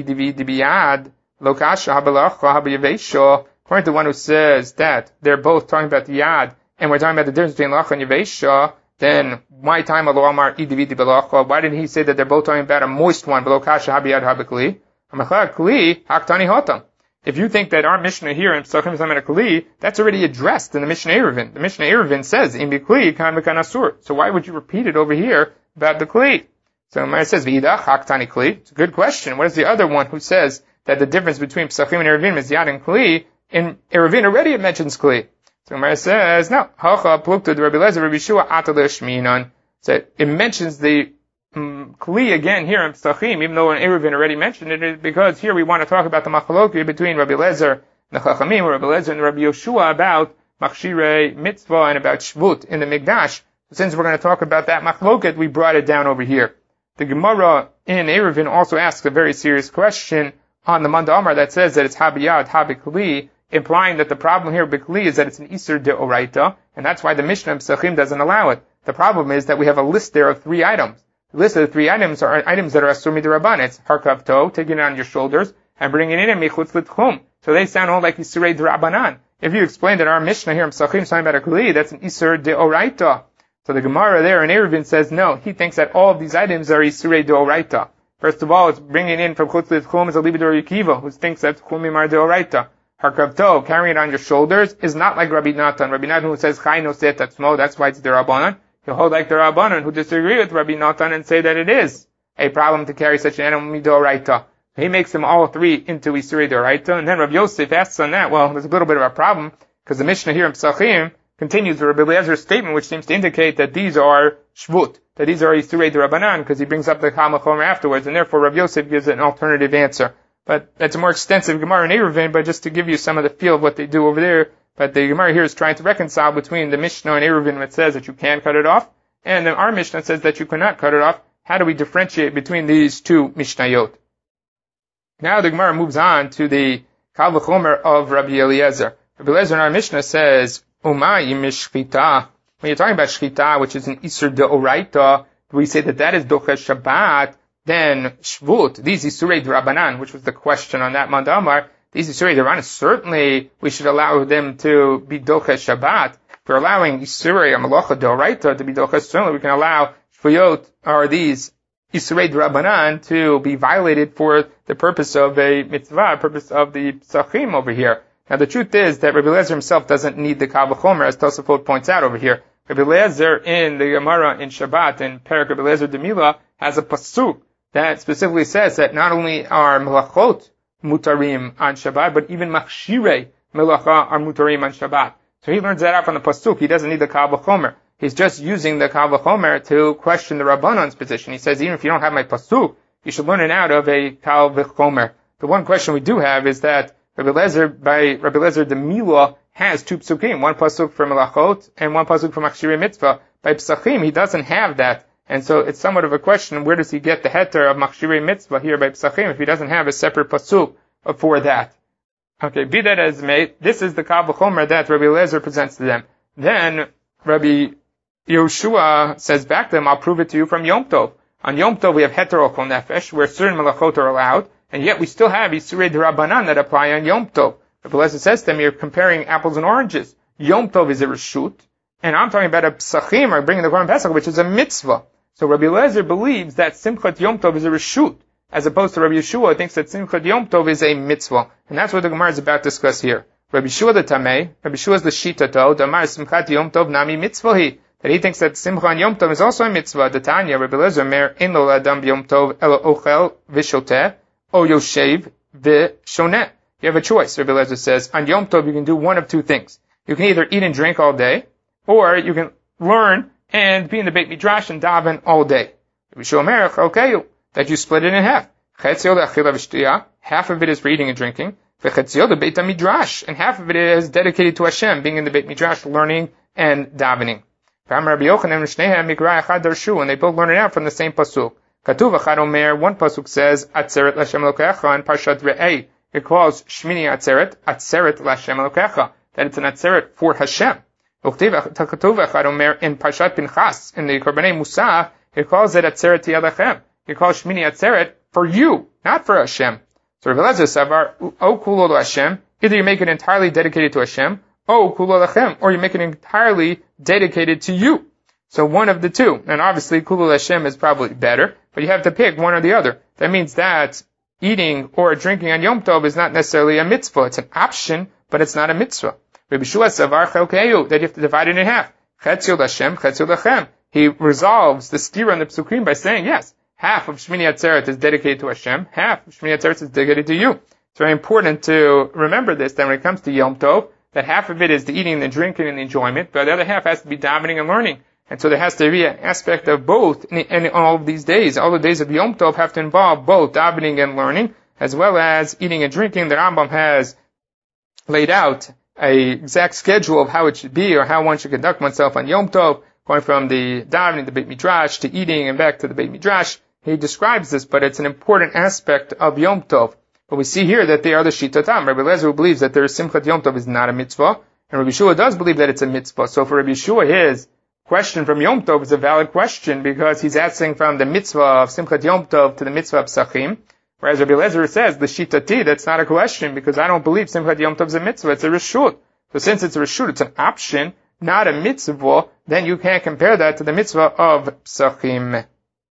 to the one who says that they're both talking about the yad, and we're talking about the difference between lacha and yevesha, then my time why didn't he say that they're both talking about a moist one? If you think that our Mishnah here in Pesachim is talking about a kli, that's already addressed in the Mishnah Eruvin. The Mishnah Eruvin says, in bikli kan v'kan asur. So why would you repeat it over here about the kli? So it says, v'idach haktani kli. It's a good question. What is the other one who says that the difference between Pesachim and Eruvin is yad and kli? In Eruvin already it mentions kli. So Gemara says, no. Hacha plukta Rabbi Eliezer Rabbi Yeshua atal shminan. So it mentions the Kli again here in Pesachim, even though in Eruvin already mentioned it, because here we want to talk about the machloki between Rabbi Eliezer and the Chachamim, or Rabbi Eliezer and Rabbi Yeshua about Machshirei Mitzvah and about Shvut in the Mikdash. Since we're going to talk about that machloket, we brought it down over here. The Gemara in Eruvin also asks a very serious question on the Manda Amar that says that it's Habiyad, Habikli, implying that the problem here with Bikli is that it's an Isur de Oraita, and that's why the Mishnah in Pesachim doesn't allow it. The problem is that we have a list there of 3 items. The list of the 3 items are items that are Asur Midrabanan. It's Harkav To, taking it on your shoulders, and bringing it in Michutz L'Tchum. So they sound all like Isurei D'Rabanan. If you explain that our Mishnah here in Pesachim is talking about a Kli, that's an Isur de Oraita. So the Gemara there in Eruvin says no. He thinks that all of these items are Isurei de Oraita. First of all, it's bringing in from Chutz L'Tchum is a Libidor Yekiva, who thinks that Tchumim are de Oraita. Harkav To, carrying it on your shoulders, is not like Rabbi Natan. Rabbi Natan who says Chai Noseh Tatzmo, that's why it's de Rabbanan. He'll hold like the Rabbanan who disagree with Rabbi Natan and say that it is a problem to carry such an animal midoraita. He makes them all 3 into Isurei Doraita, and then Rabbi Yosef asks on that, well, there's a little bit of a problem, because the Mishnah here in Pesachim continues with Rabbi Eliezer's statement, which seems to indicate that these are Shvut, that these are Isurei Dorabanan, because he brings up the Kal Vachomer afterwards, and therefore Rabbi Yosef gives an alternative answer. But that's a more extensive Gemara in Eruvin, but just to give you some of the feel of what they do over there. But the Gemara here is trying to reconcile between the Mishnah and Eruvin, which says that you can cut it off, and then our Mishnah says that you cannot cut it off. How do we differentiate between these 2 Mishnayot? Now the Gemara moves on to the Kal Vachomer of Rabbi Eliezer. Rabbi Eliezer in our Mishnah says, Umay mishchita. When you're talking about shchita, which is an Isur de Oraita, we say that is Doches Shabbat, then Shvut, these Isurei D'Rabanan, which was the question on that Manda Amar, these Isurei D'Rabanan, certainly we should allow them to be Doches Shabbat. If we're allowing Isurei Amalocha D'Oraita to be Doches, certainly we can allow Shvuyot, or these Isurei D'Rabanan, to be violated for the purpose of a mitzvah, purpose of the Pesachim over here. Now the truth is that Rabbi Eliezer himself doesn't need the Kal Vachomer, as Tosafot points out over here. Rabbi Eliezer in the Gemara in Shabbat, in Perek Rabbi Eliezer Demila, has a pasuk that specifically says that not only are melachot mutarim on Shabbat, but even machshirei melacha are mutarim on Shabbat. So he learns that out from the pasuk. He doesn't need the Kal Vachomer. He's just using the Kal Vachomer to question the Rabbanon's position. He says, even if you don't have my pasuk, you should learn it out of a Kal Vachomer. The one question we do have is that Rabbi Eliezer, by Rabbi Eliezer the Milah, has 2 psukim, 1 pasuk for melachot and 1 pasuk for machshirei mitzvah. By Pesachim, he doesn't have that. And so it's somewhat of a question, where does he get the heter of machshirei mitzvah here by Pesachim if he doesn't have a separate pasuk for that? Okay, be that as may, this is the Kal Vachomer that Rabbi Eliezer presents to them. Then Rabbi Yoshua says back to them, I'll prove it to you from Yom Tov. On Yom Tov we have heter kol nefesh, where certain melachot are allowed, and yet we still have Isurei D'Rabanan that apply on Yom Tov. Rabbi Eliezer says to them, you're comparing apples and oranges. Yom Tov is a reshut, and I'm talking about a Pesachim, or bringing the Korban Pesach, which is a mitzvah. So Rabbi Eliezer believes that Simchat Yom Tov is a reshut, as opposed to Rabbi Yeshua, who thinks that Simchat Yom Tov is a mitzvah. And that's what the Gemara is about to discuss here. Rabbi Yeshua the Tamei, Rabbi Yeshua is the Shitato, Damar Simchat Yom Tov Nami Mitzvahi, that he thinks that Simcha on Yom Tov is also a mitzvah. The Tanya, Rabbi Eliezer, Mer, In lo Adam Yom Tov, Elo Ochel, Vishoteh, O Yoshev, Vishoneh. You have a choice, Rabbi Eliezer says. On Yom Tov, you can do one of 2 things. You can either eat and drink all day, or you can learn and be in the Beit Midrash and daven all day. Rabbi Shomerach, okay, that you split it in half. Half of it is for eating and drinking. Beit Midrash, and half of it is dedicated to Hashem, being in the Beit Midrash, learning and davening. And they both learn it out from the same pasuk. One pasuk says, Atzeret Lashem Elokecha, and Parshat Re'eh, it calls Shmini Atzeret, Atzeret Lashem Elokecha, that it's an Atzeret for Hashem. In Parshat Pinchas, in the Korbanei Musaf, it calls it Atzeret Yadachem. It calls Shmini Atzeret for you, not for Hashem. So Rabbi Eliezer Savar, O Kulo Hashem, either you make it entirely dedicated to Hashem, O Kulo Lachem, or you make it entirely dedicated to you. So one of the 2. And obviously Kulo Hashem is probably better, but you have to pick one or the other. That means that eating or drinking on Yom Tov is not necessarily a mitzvah. It's an option, but it's not a mitzvah. Rabbi Shua Savar Chelkeyu, that you have to divide it in half. Chetzio Lashem, Chetzio Lachem. He resolves the stira on the psukim by saying, yes, half of Shmini Atzeret is dedicated to Hashem, half of Shmini Atzeret is dedicated to you. It's very important to remember this, that when it comes to Yom Tov, that half of it is the eating, the drinking, and the enjoyment, but the other half has to be davening and learning. And so there has to be an aspect of both in all of these days. All the days of Yom Tov have to involve both davening and learning, as well as eating and drinking. The Rambam has laid out a exact schedule of how it should be, or how one should conduct oneself on Yom Tov, going from the davening, the Beit Midrash, to eating and back to the Beit Midrash. He describes this, but it's an important aspect of Yom Tov. But we see here that they are the Shitatam. Rabbi Eliezer believes that their Simchat Yom Tov is not a mitzvah, and Rabbi Yeshua does believe that it's a mitzvah. So for Rabbi Yeshua, his question from Yom Tov is a valid question, because he's asking from the mitzvah of Simchat Yom Tov to the mitzvah of Psachim. Whereas Rabbi Eliezer says, the Shitati, that's not a question, because I don't believe Simchat Yom Tov is a mitzvah, it's a reshut. So since it's a reshut, it's an option, not a mitzvah, then you can't compare that to the mitzvah of Psachim.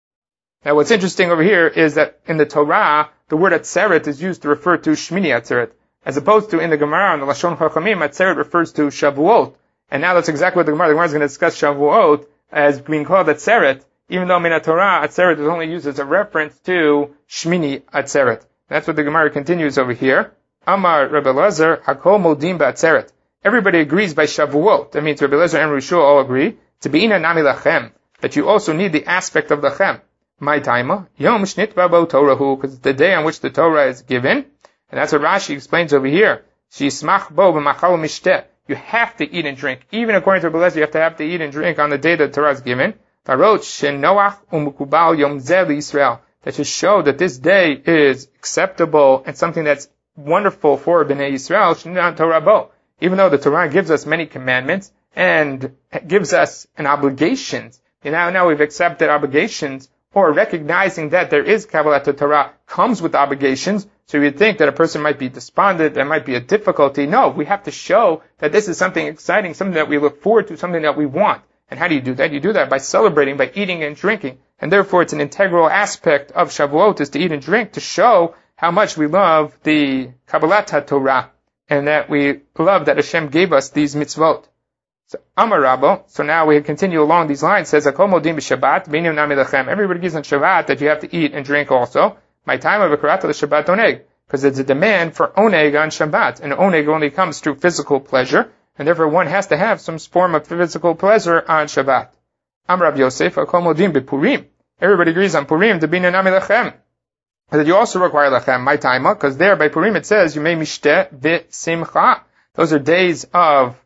Now what's interesting over here is that in the Torah, the word Atzeret is used to refer to Shmini Atzeret, as opposed to in the Gemara, in the Lashon Chachamim, Atzeret refers to Shavuot. And now that's exactly what the Gemara is going to discuss Shavuot as being called Atzeret, even though in the Torah, Atzeret is only used as a reference to Shmini Atzeret. That's what the Gemara continues over here. Amar Rabbi Eliezer, Hakol Modim Ba'atzeret. Everybody agrees by Shavuot. That means Rabbi Eliezer and Rabbi Yeshua all agree. To be ina nami lachem. That you also need the aspect of lachem. My taima. Yom shnitba bo Torahu. Because it's the day on which the Torah is given. And that's what Rashi explains over here. Shismach bo b'machal mishteh. You have to eat and drink. Even according to Rabbi Eliezer, you have to eat and drink on the day that the Torah is given. Tarot shenoach umukubal yom zeh Yisrael. That should show that this day is acceptable and something that's wonderful for Bnei Yisrael. Shninan Torah bo. Even though the Torah gives us many commandments and gives us an obligations, now we've accepted obligations, or recognizing that there is Kabbalat Torah comes with obligations, so you'd think that a person might be despondent, there might be a difficulty. No, we have to show that this is something exciting, something that we look forward to, something that we want. And how do you do that? You do that by celebrating, by eating and drinking. And therefore it's an integral aspect of Shavuot is to eat and drink, to show how much we love the Kabbalat Torah, and that we love that Hashem gave us these mitzvot. So, Amar Rabbo, so now we continue along these lines, says, Hakol modim b'Shabbat, b'Inim nami lachem. Everybody agrees on Shabbat that you have to eat and drink also. My time of Akarata l'Shabbat oneg. Because it's a demand for oneg on Shabbat. And oneg only comes through physical pleasure, and therefore one has to have some form of physical pleasure on Shabbat. Amar Rav Yosef, Hakol modim b'Purim. Everybody agrees on Purim, to b'Inim nami lachem. And that you also require lachem, my time, because there by Purim it says, you may mishteh v'simcha. Those are days of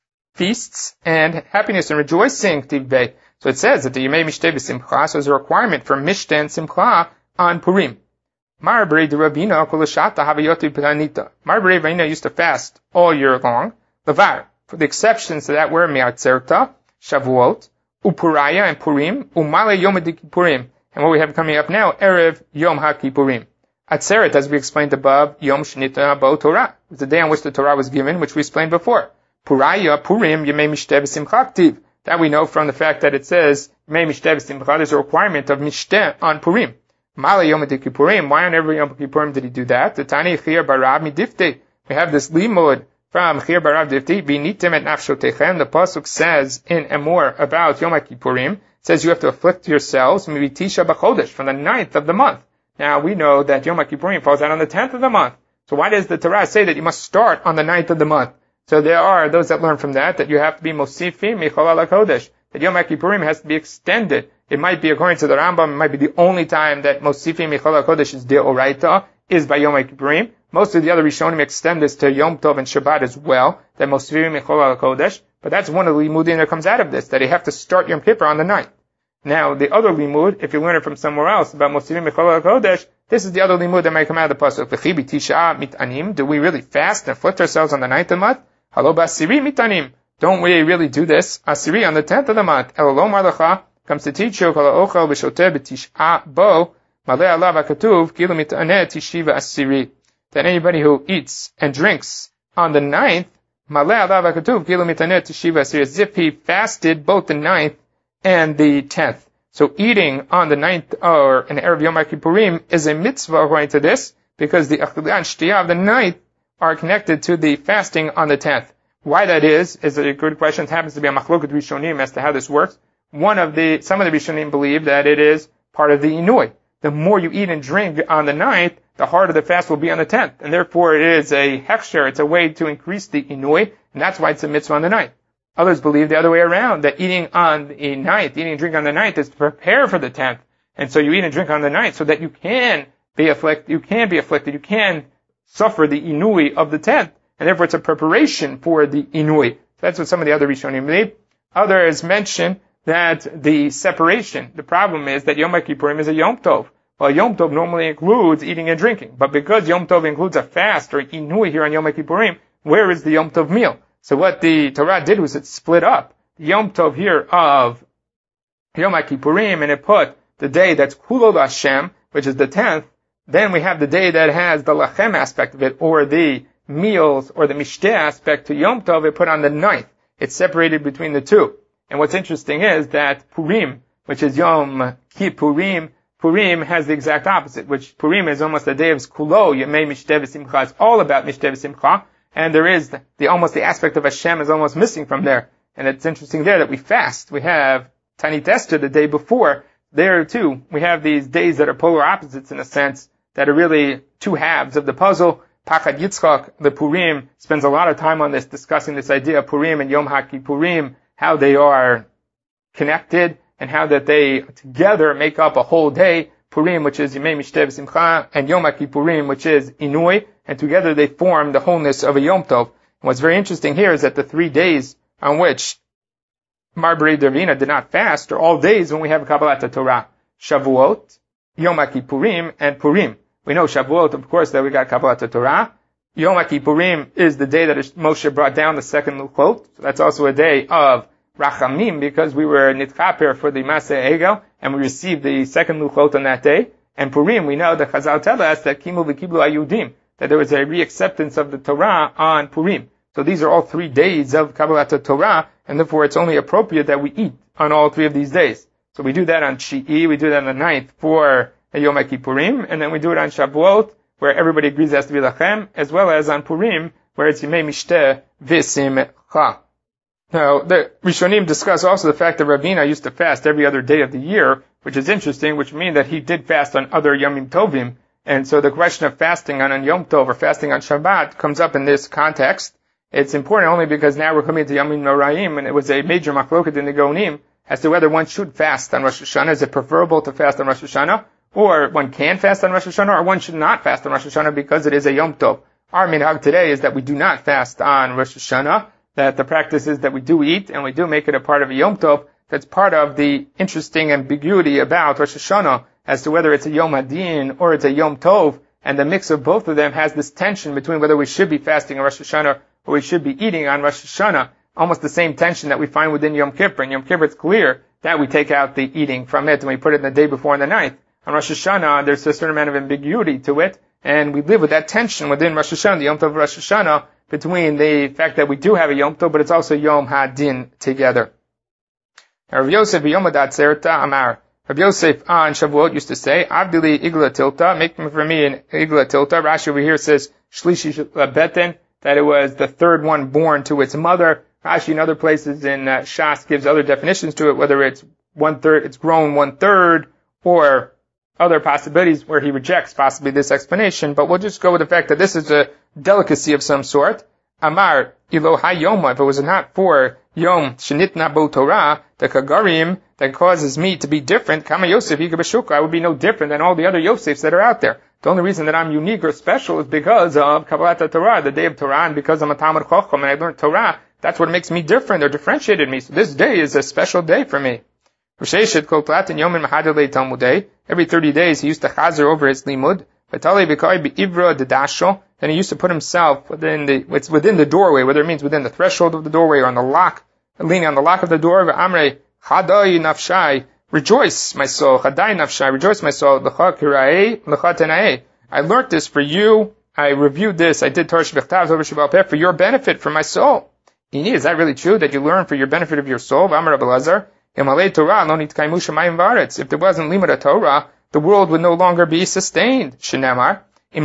feasts and happiness and rejoicing, tivbei. So it says that the Yemei Mishteh v'Simcha, so there's a requirement for Mishteh and Simcha on Purim. Mar Berei de Rabina kol shata havayoti planita. Mar Berei Rabina used to fast all year long. Levar, for the exceptions to that were Me'atzerta, Shavuot, Upuraya and Purim, Umale Yom Purim. And what we have coming up now, Erev Yom HaKippurim. Atzeret, as we explained above, Yom Shnita Bo Torah. It was the day on which the Torah was given, which we explained before. Puraya, Purim, Yemei Mishteh v'Simcha Ktiv. That we know from the fact that it says, Yemei Mishteh v'Simcha, there's a requirement of Mishteh on Purim. Mala Yom Kippurim, why on every Yom Kippurim did he do that? The Tani Chir Barav Midifte. We have this limud from Chir Barav Difte, Binitem et Nafshotechem. The Pasuk says in Emor about Yom Kippurim, says you have to afflict yourselves, Mivitisha B'Chodesh, from the 9th of the month. Now we know that Yom Kippurim falls out on the 10th of the month. So why does the Torah say that you must start on the 9th of the month? So there are those that learn from that you have to be Mosifim Michol Al HaKodesh, that Yom Kippurim has to be extended. It might be, according to the Rambam, it might be the only time that Mosifim Michol Al HaKodesh is Deoraita, is by Yom Kippurim. Most of the other Rishonim extend this to Yom Tov and Shabbat as well, that Mosifim Michol Al HaKodesh. But that's one of the limudim that comes out of this, that you have to start Yom Kippur on the 9th. Now, the other limud, if you learn it from somewhere else about Mosifim Michol Al HaKodesh, this is the other limud that might come out of the pasuk. V'chi b'tisha mitanim. Do we really fast and afflict ourselves on the 9th of the month? Halo b'asiri mitanim. Don't we really do this? Asiri on the 10th of the month. Elolo marlacha comes to teach you. Kol ha'ochel b'shoteh b'tisha bo malei alav ha'katuv kilu mitaneh tishiva asiri. That anybody who eats and drinks on the 9th, malei alav ha'katuv kilu mitaneh tishiva asiri, as if he fasted both the 9th and the 10th. So eating on the 9th or an Erev Yom Kippurim is a mitzvah according to this, because the Achilah and Shtiyah of the 9th are connected to the fasting on the 10th. Why that is a good question. It happens to be a machloket Rishonim as to how this works. Some of the Rishonim believe that it is part of the Inui. The more you eat and drink on the 9th, the harder the fast will be on the 10th. And therefore it is a hechsher, it's a way to increase the Inui, and that's why it's a mitzvah on the ninth. Others believe the other way around, that eating on the ninth, eating and drinking on the ninth is to prepare for the 10th. And so you eat and drink on the ninth so that you can be afflicted, you can suffer the inui of the 10th. And therefore it's a preparation for the inui. So that's what some of the other Rishonim believe. Others mention that the separation, the problem is that Yom Kippurim is a Yom Tov. Well, Yom Tov normally includes eating and drinking. But because Yom Tov includes a fast or inui here on Yom Kippurim, where is the Yom Tov meal? So what the Torah did was it split up the Yom Tov here of Yom Kippurim, and it put the day that's Kulo Hashem, which is the 10th. Then we have the day that has the Lachem aspect of it, or the meals, or the Mishteh aspect to Yom Tov, it put on the 9th. It's separated between the two. And what's interesting is that Purim, which is Yom Kippurim, Purim has the exact opposite, which Purim is almost the day of Kulo, Yemei Mishteh V'Simcha. It's all about Mishteh V'Simcha. And there is the aspect of Hashem is almost missing from there. And it's interesting there that we fast. We have Tanit Esther the day before. There too, we have these days that are polar opposites in a sense, that are really two halves of the puzzle. Pachad Yitzchak, the Purim, spends a lot of time on this, discussing this idea of Purim and Yom HaKippurim, how they are connected, and how that they together make up a whole day. Purim, which is Yemei Mishteh V'Simcha, and Yom HaKippurim, which is Inui, and together they form the wholeness of a Yom Tov. And what's very interesting here is that the 3 days on which Mar B'rei Davina did not fast are all days when we have Kabbalat Torah. Shavuot, Yom HaKippurim, and Purim. We know Shavuot, of course, that we got Kabbalat Torah. Yom HaKippurim is the day that Moshe brought down the second Luchot. So that's also a day of Rachamim, because we were Nitchaper for the Maseh Egel, and we received the second Luchot on that day. And Purim, we know that Chazal tell us that Kimu V'Kiblu Ayudim, that there was a reacceptance of the Torah on Purim. So these are all 3 days of Kabbalat Torah, and therefore it's only appropriate that we eat on all 3 of these days. So we do that on Shi'i, we do that on the 9th for Yom Kippurim, and then we do it on Shavuot, where everybody agrees it has to be Lachem, as well as on Purim, where it's Yemei Mishteh V'Simcha. Now, the Rishonim discuss also the fact that Ravina used to fast every other day of the year, which is interesting, which means that he did fast on other Yomim Tovim. And so the question of fasting on Yom Tov or fasting on Shabbat comes up in this context. It's important only because now we're coming to Yomim Noraim, and it was a major machloket in the Gaonim as to whether one should fast on Rosh Hashanah. Is it preferable to fast on Rosh Hashanah? Or one can fast on Rosh Hashanah, or one should not fast on Rosh Hashanah because it is a Yom Tov. Our minhag today is that we do not fast on Rosh Hashanah, that the practice is that we do eat, and we do make it a part of a Yom Tov. That's part of the interesting ambiguity about Rosh Hashanah as to whether it's a Yom Hadin or it's a Yom Tov, and the mix of both of them has this tension between whether we should be fasting on Rosh Hashanah or we should be eating on Rosh Hashanah, almost the same tension that we find within Yom Kippur. In Yom Kippur it's clear that we take out the eating from it and we put it in the day before on the 9th. On Rosh Hashanah, there's a certain amount of ambiguity to it, and we live with that tension within Rosh Hashanah, the Yom Tov of Rosh Hashanah, between the fact that we do have a Yom Tov, but it's also Yom Hadin together. Rav Yosef Yom Hadat Zerta Amar. Rav Yosef on Shavuot used to say, Avdili Igla Tilta, make for me an Igla Tilta. Rashi over here says, Shlishi Beten, that it was the third one born to its mother. Rashi in other places in Shas gives other definitions to it, whether it's 1/3, it's grown 1/3, or other possibilities where he rejects possibly this explanation, but we'll just go with the fact that this is a delicacy of some sort. Amar, Ilo HaYoma, if it was not for Yom Shenitna Bo Torah, the Kagarim, that causes me to be different, Kama Yosef Yiga B'Shukah, I would be no different than all the other Yosefs that are out there. The only reason that I'm unique or special is because of Kabbalat Torah, the day of Torah, and because I'm a Talmud Chacham and I learned Torah, that's what makes me different or differentiated me. So this day is a special day for me. Every 30 days he used to chazer over his limud. Then he used to put himself within the doorway, whether it means within the threshold of the doorway or on the lock, leaning on the lock of the door. Rejoice, my soul. Rejoice, my soul. I learned this for you. I reviewed this. I did Torah Shebechtav over Shebal Peh for your benefit, for my soul. Is that really true that you learn for your benefit of your soul? If there wasn't limud Torah, the world would no longer be sustained. Shenamar,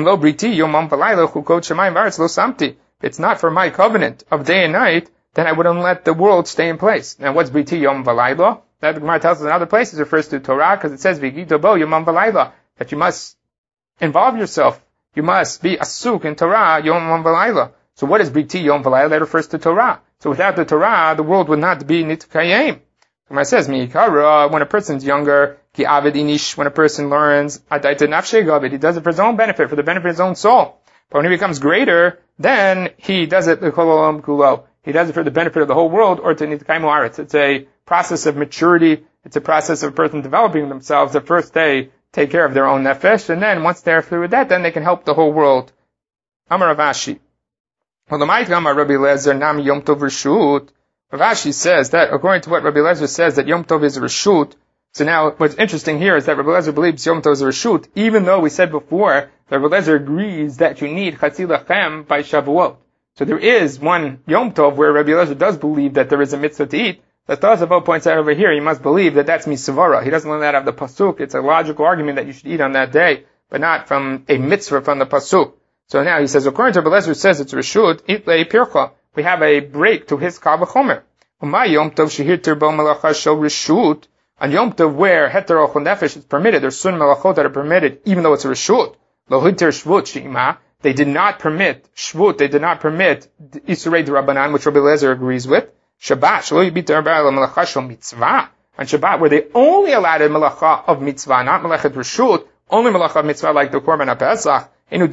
it's not for my covenant of day and night, then I wouldn't let the world stay in place. Now what's Briti Yom Valayla? That the Gemara tells us in other places refers to Torah, because it says V'gito bo Yom Valayla, that you must involve yourself. You must be asuk in Torah Yom Valayla. So what is Briti Yom V'Layla? That refers to Torah. So without the Torah, the world would not be Nitkayim. Gemara says, Mi'ikara, when a person's younger, Ki Avid Inish, when a person learns, Adaita Nafshei Gavid, he does it for his own benefit, for the benefit of his own soul. But when he becomes greater, then he does it L'Kol Olam Kulo. He does it for the benefit of the whole world, or to Nitkayim Haaretz. It's a process of maturity. It's a process of a person developing themselves. At first they take care of their own nefesh, and then once they're through with that, then they can help the whole world. Amar Rav Ashi. Well, the Ma'it Gamar Rabbi Lezer Nam Yom Tov Reshut. Rav Ashi says that according to what Rabbi Lezer says, that Yom Tov is a Reshut. So now what's interesting here is that Rabbi Lezer believes Yom Tov is a Reshut, even though we said before that Rabbi Lezer agrees that you need Chatzi Lachem by Shavuot. So there is one Yom Tov where Rabbi Lezer does believe that there is a mitzvah to eat. That Tosafot points out over here, he must believe that that's misvara. He doesn't learn that out of the pasuk. It's a logical argument that you should eat on that day, but not from a mitzvah from the pasuk. So now he says, according to Rabbi Lezer, says it's reshut, itlei pircha. We have a break to his kal v'chomer. Umay Yom Tov shehirtir bo malacha shel reshut. On Yom Tov where heter ochel nefesh is permitted, there's sun malachot that are permitted, even though it's a reshut. Lo hitir shvut she'ima. They did not permit shvut. They did not permit isurei d'Rabbanan, which Rabbi Lezer agrees with. Shabbat, shelo yibitar ba'al malacha shel mitzvah. On Shabbat, where they only allowed a malacha of mitzvah, not malachet reshut, only malacha of mitzvah like the Korban HaPesach. Certainly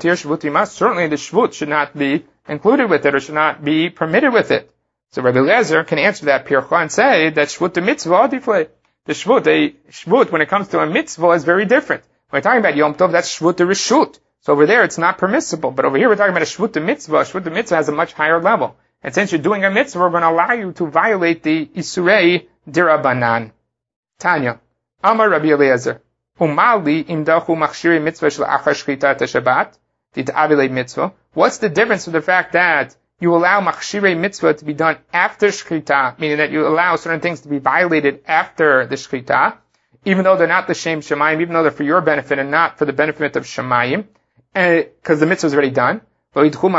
the shvut should not be included with it, or should not be permitted with it. So Rabbi Lezer can answer that pircha and say that shvut the mitzvah, the shvut, when it comes to a mitzvah, is very different. When we're talking about Yom Tov, that's shvut the reshut. So over there, it's not permissible. But over here, we're talking about a shvut the mitzvah. Shvut the mitzvah has a much higher level. And since you're doing a mitzvah, we're going to allow you to violate the isurei d'Rabbanan. Tanya, Amar Rabbi Eliezer. Umali imdachu machshiri mitzvah shel achar shchitat Shabbat tit'avilei mitzvah. What's the difference with the fact that you allow machshirei mitzvah to be done after shchita, meaning that you allow certain things to be violated after the shchita, even though they're not the shem shemayim, even though they're for your benefit and not for the benefit of shemayim, because the mitzvah is already done. Certainly the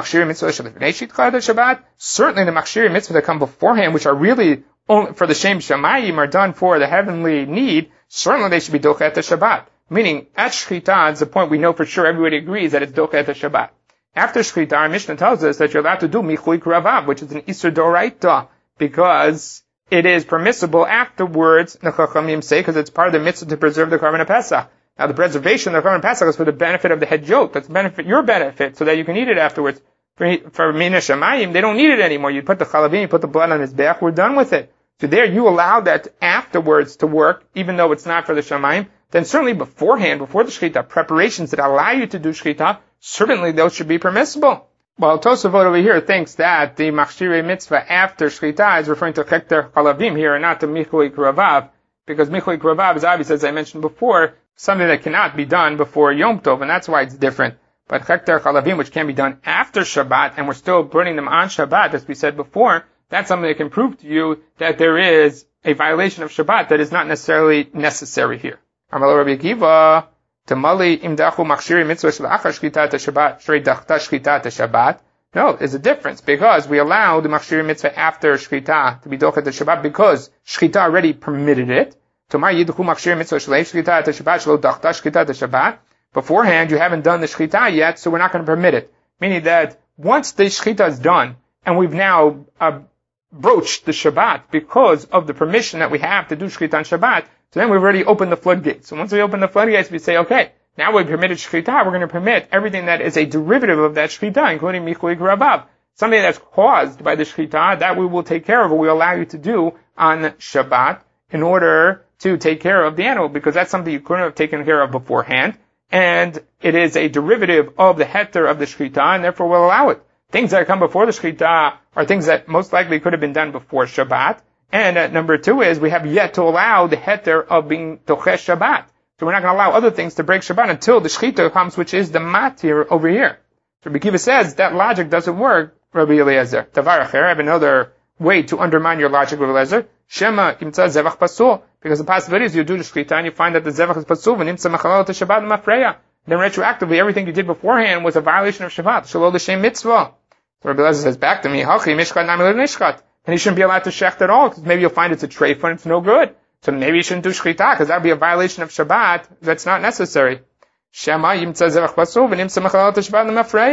machshirei mitzvah that come beforehand, which are really only for the shem shemayim, are done for the heavenly need. Certainly they should be dochet Shabbat. Meaning, at shchita, it's the point we know for sure, everybody agrees that it's dochet Shabbat. After shchita, our Mishnah tells us that you're allowed to do michui kravav, which is an isur doraita, because it is permissible afterwards, the Chachamim say, because it's part of the mitzvah to preserve the Korban HaPesach. Now the preservation of the Korban HaPesach is for the benefit of the hedjot, that's your benefit, so that you can eat it afterwards. For Mina Shamayim, they don't need it anymore. You put the chalavim, you put the blood on his back, we're done with it. So there you allow that afterwards to work, even though it's not for the Shamayim. Then certainly beforehand, before the Shechita, preparations that allow you to do Shechita, certainly those should be permissible. Well, Tosafot over here thinks that the Machshirei Mitzvah after Shechita is referring to Hekter Chalavim here and not to Michui Kravav, because Michui Kravav is obvious, as I mentioned before, something that cannot be done before Yom Tov, and that's why it's different. But Hekter Chalavim, which can be done after Shabbat, and we're still burning them on Shabbat, as we said before, that's something that can prove to you that there is a violation of Shabbat that is not necessarily necessary here. Amar Rabbi Akiva, Tamali imdachu machshiri mitzvah shel achar shchitat Shabbat shrei dachta shchitat Shabbat. No, there's a difference because we allow the machshiri mitzvah after shchita to be dochet Shabbat because shchita already permitted it. Tomar yidchu machshiri mitzvah shlei shchitat Shabbat shlo dachta shchitat Shabbat. Beforehand, you haven't done the shchita yet, so we're not going to permit it. Meaning that once the shchita is done and we've now broached the Shabbat because of the permission that we have to do Shechita on Shabbat, so then we've already opened the floodgates. So once we open the floodgates, we say, okay, now we've permitted Shechita, we're going to permit everything that is a derivative of that Shechita, including Michui Grabav. Something that's caused by the Shechita, that we will take care of, or we allow you to do on Shabbat in order to take care of the animal, because that's something you couldn't have taken care of beforehand, and it is a derivative of the heter of the Shechita, and therefore we'll allow it. Things that come before the Shechita are things that most likely could have been done before Shabbat. And number two is we have yet to allow the heter of being tochesh Shabbat. So we're not going to allow other things to break Shabbat until the Shechita comes, which is the matir over here. So Rabbi Kiva says that logic doesn't work, Rabbi Eliezer. Tavar acher, I have another way to undermine your logic, Rabbi Eliezer. Shema imtza zevach pasul. Because the possibility is you do the Shechita and you find that the zevach is pasul, and imtza machalal to Shabbat mafreya. Then retroactively, everything you did beforehand was a violation of Shabbat. Shalol l'shem mitzvah. So Rabbi Eliezer says back to me, Hachi mishkat nami l'nishkat. And he shouldn't be allowed to shecht at all, because maybe you'll find it's a treif and it's no good. So maybe you shouldn't do shechita, because that would be a violation of Shabbat. That's not necessary. Shema yimtza zevach pasul v'nimtza machalal Shabbat l'mafreya.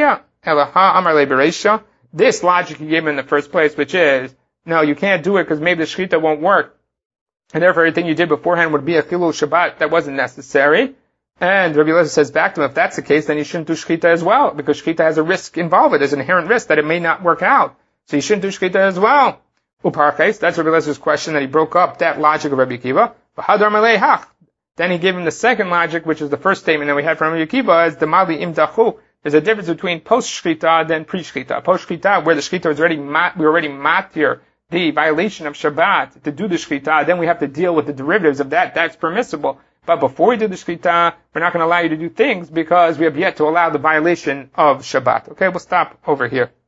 Elaha Amar Le Bereisha. This logic he gave him in the first place, which is, no, you can't do it because maybe the shechita won't work. And therefore everything you did beforehand would be a chilul Shabbat that wasn't necessary. And Rabbi Eliezer says back to him, if that's the case, then you shouldn't do shechita as well, because shechita has a risk involved. There's an inherent risk that it may not work out. So you shouldn't do shechita as well. Uparches, that's Rabbi Eliezer question that he broke up that logic of Rabbi Akiva. Then he gave him the second logic, which is the first statement that we had from Rabbi Akiva, is the mali im dachu. There's a difference between post-shechita and pre-shechita. Post-shechita, where the shechita is already we already matir the violation of Shabbat to do the shechita, then we have to deal with the derivatives of that. That's permissible. But before we do the shechita, we're not going to allow you to do things because we have yet to allow the violation of Shabbat. Okay, we'll stop over here.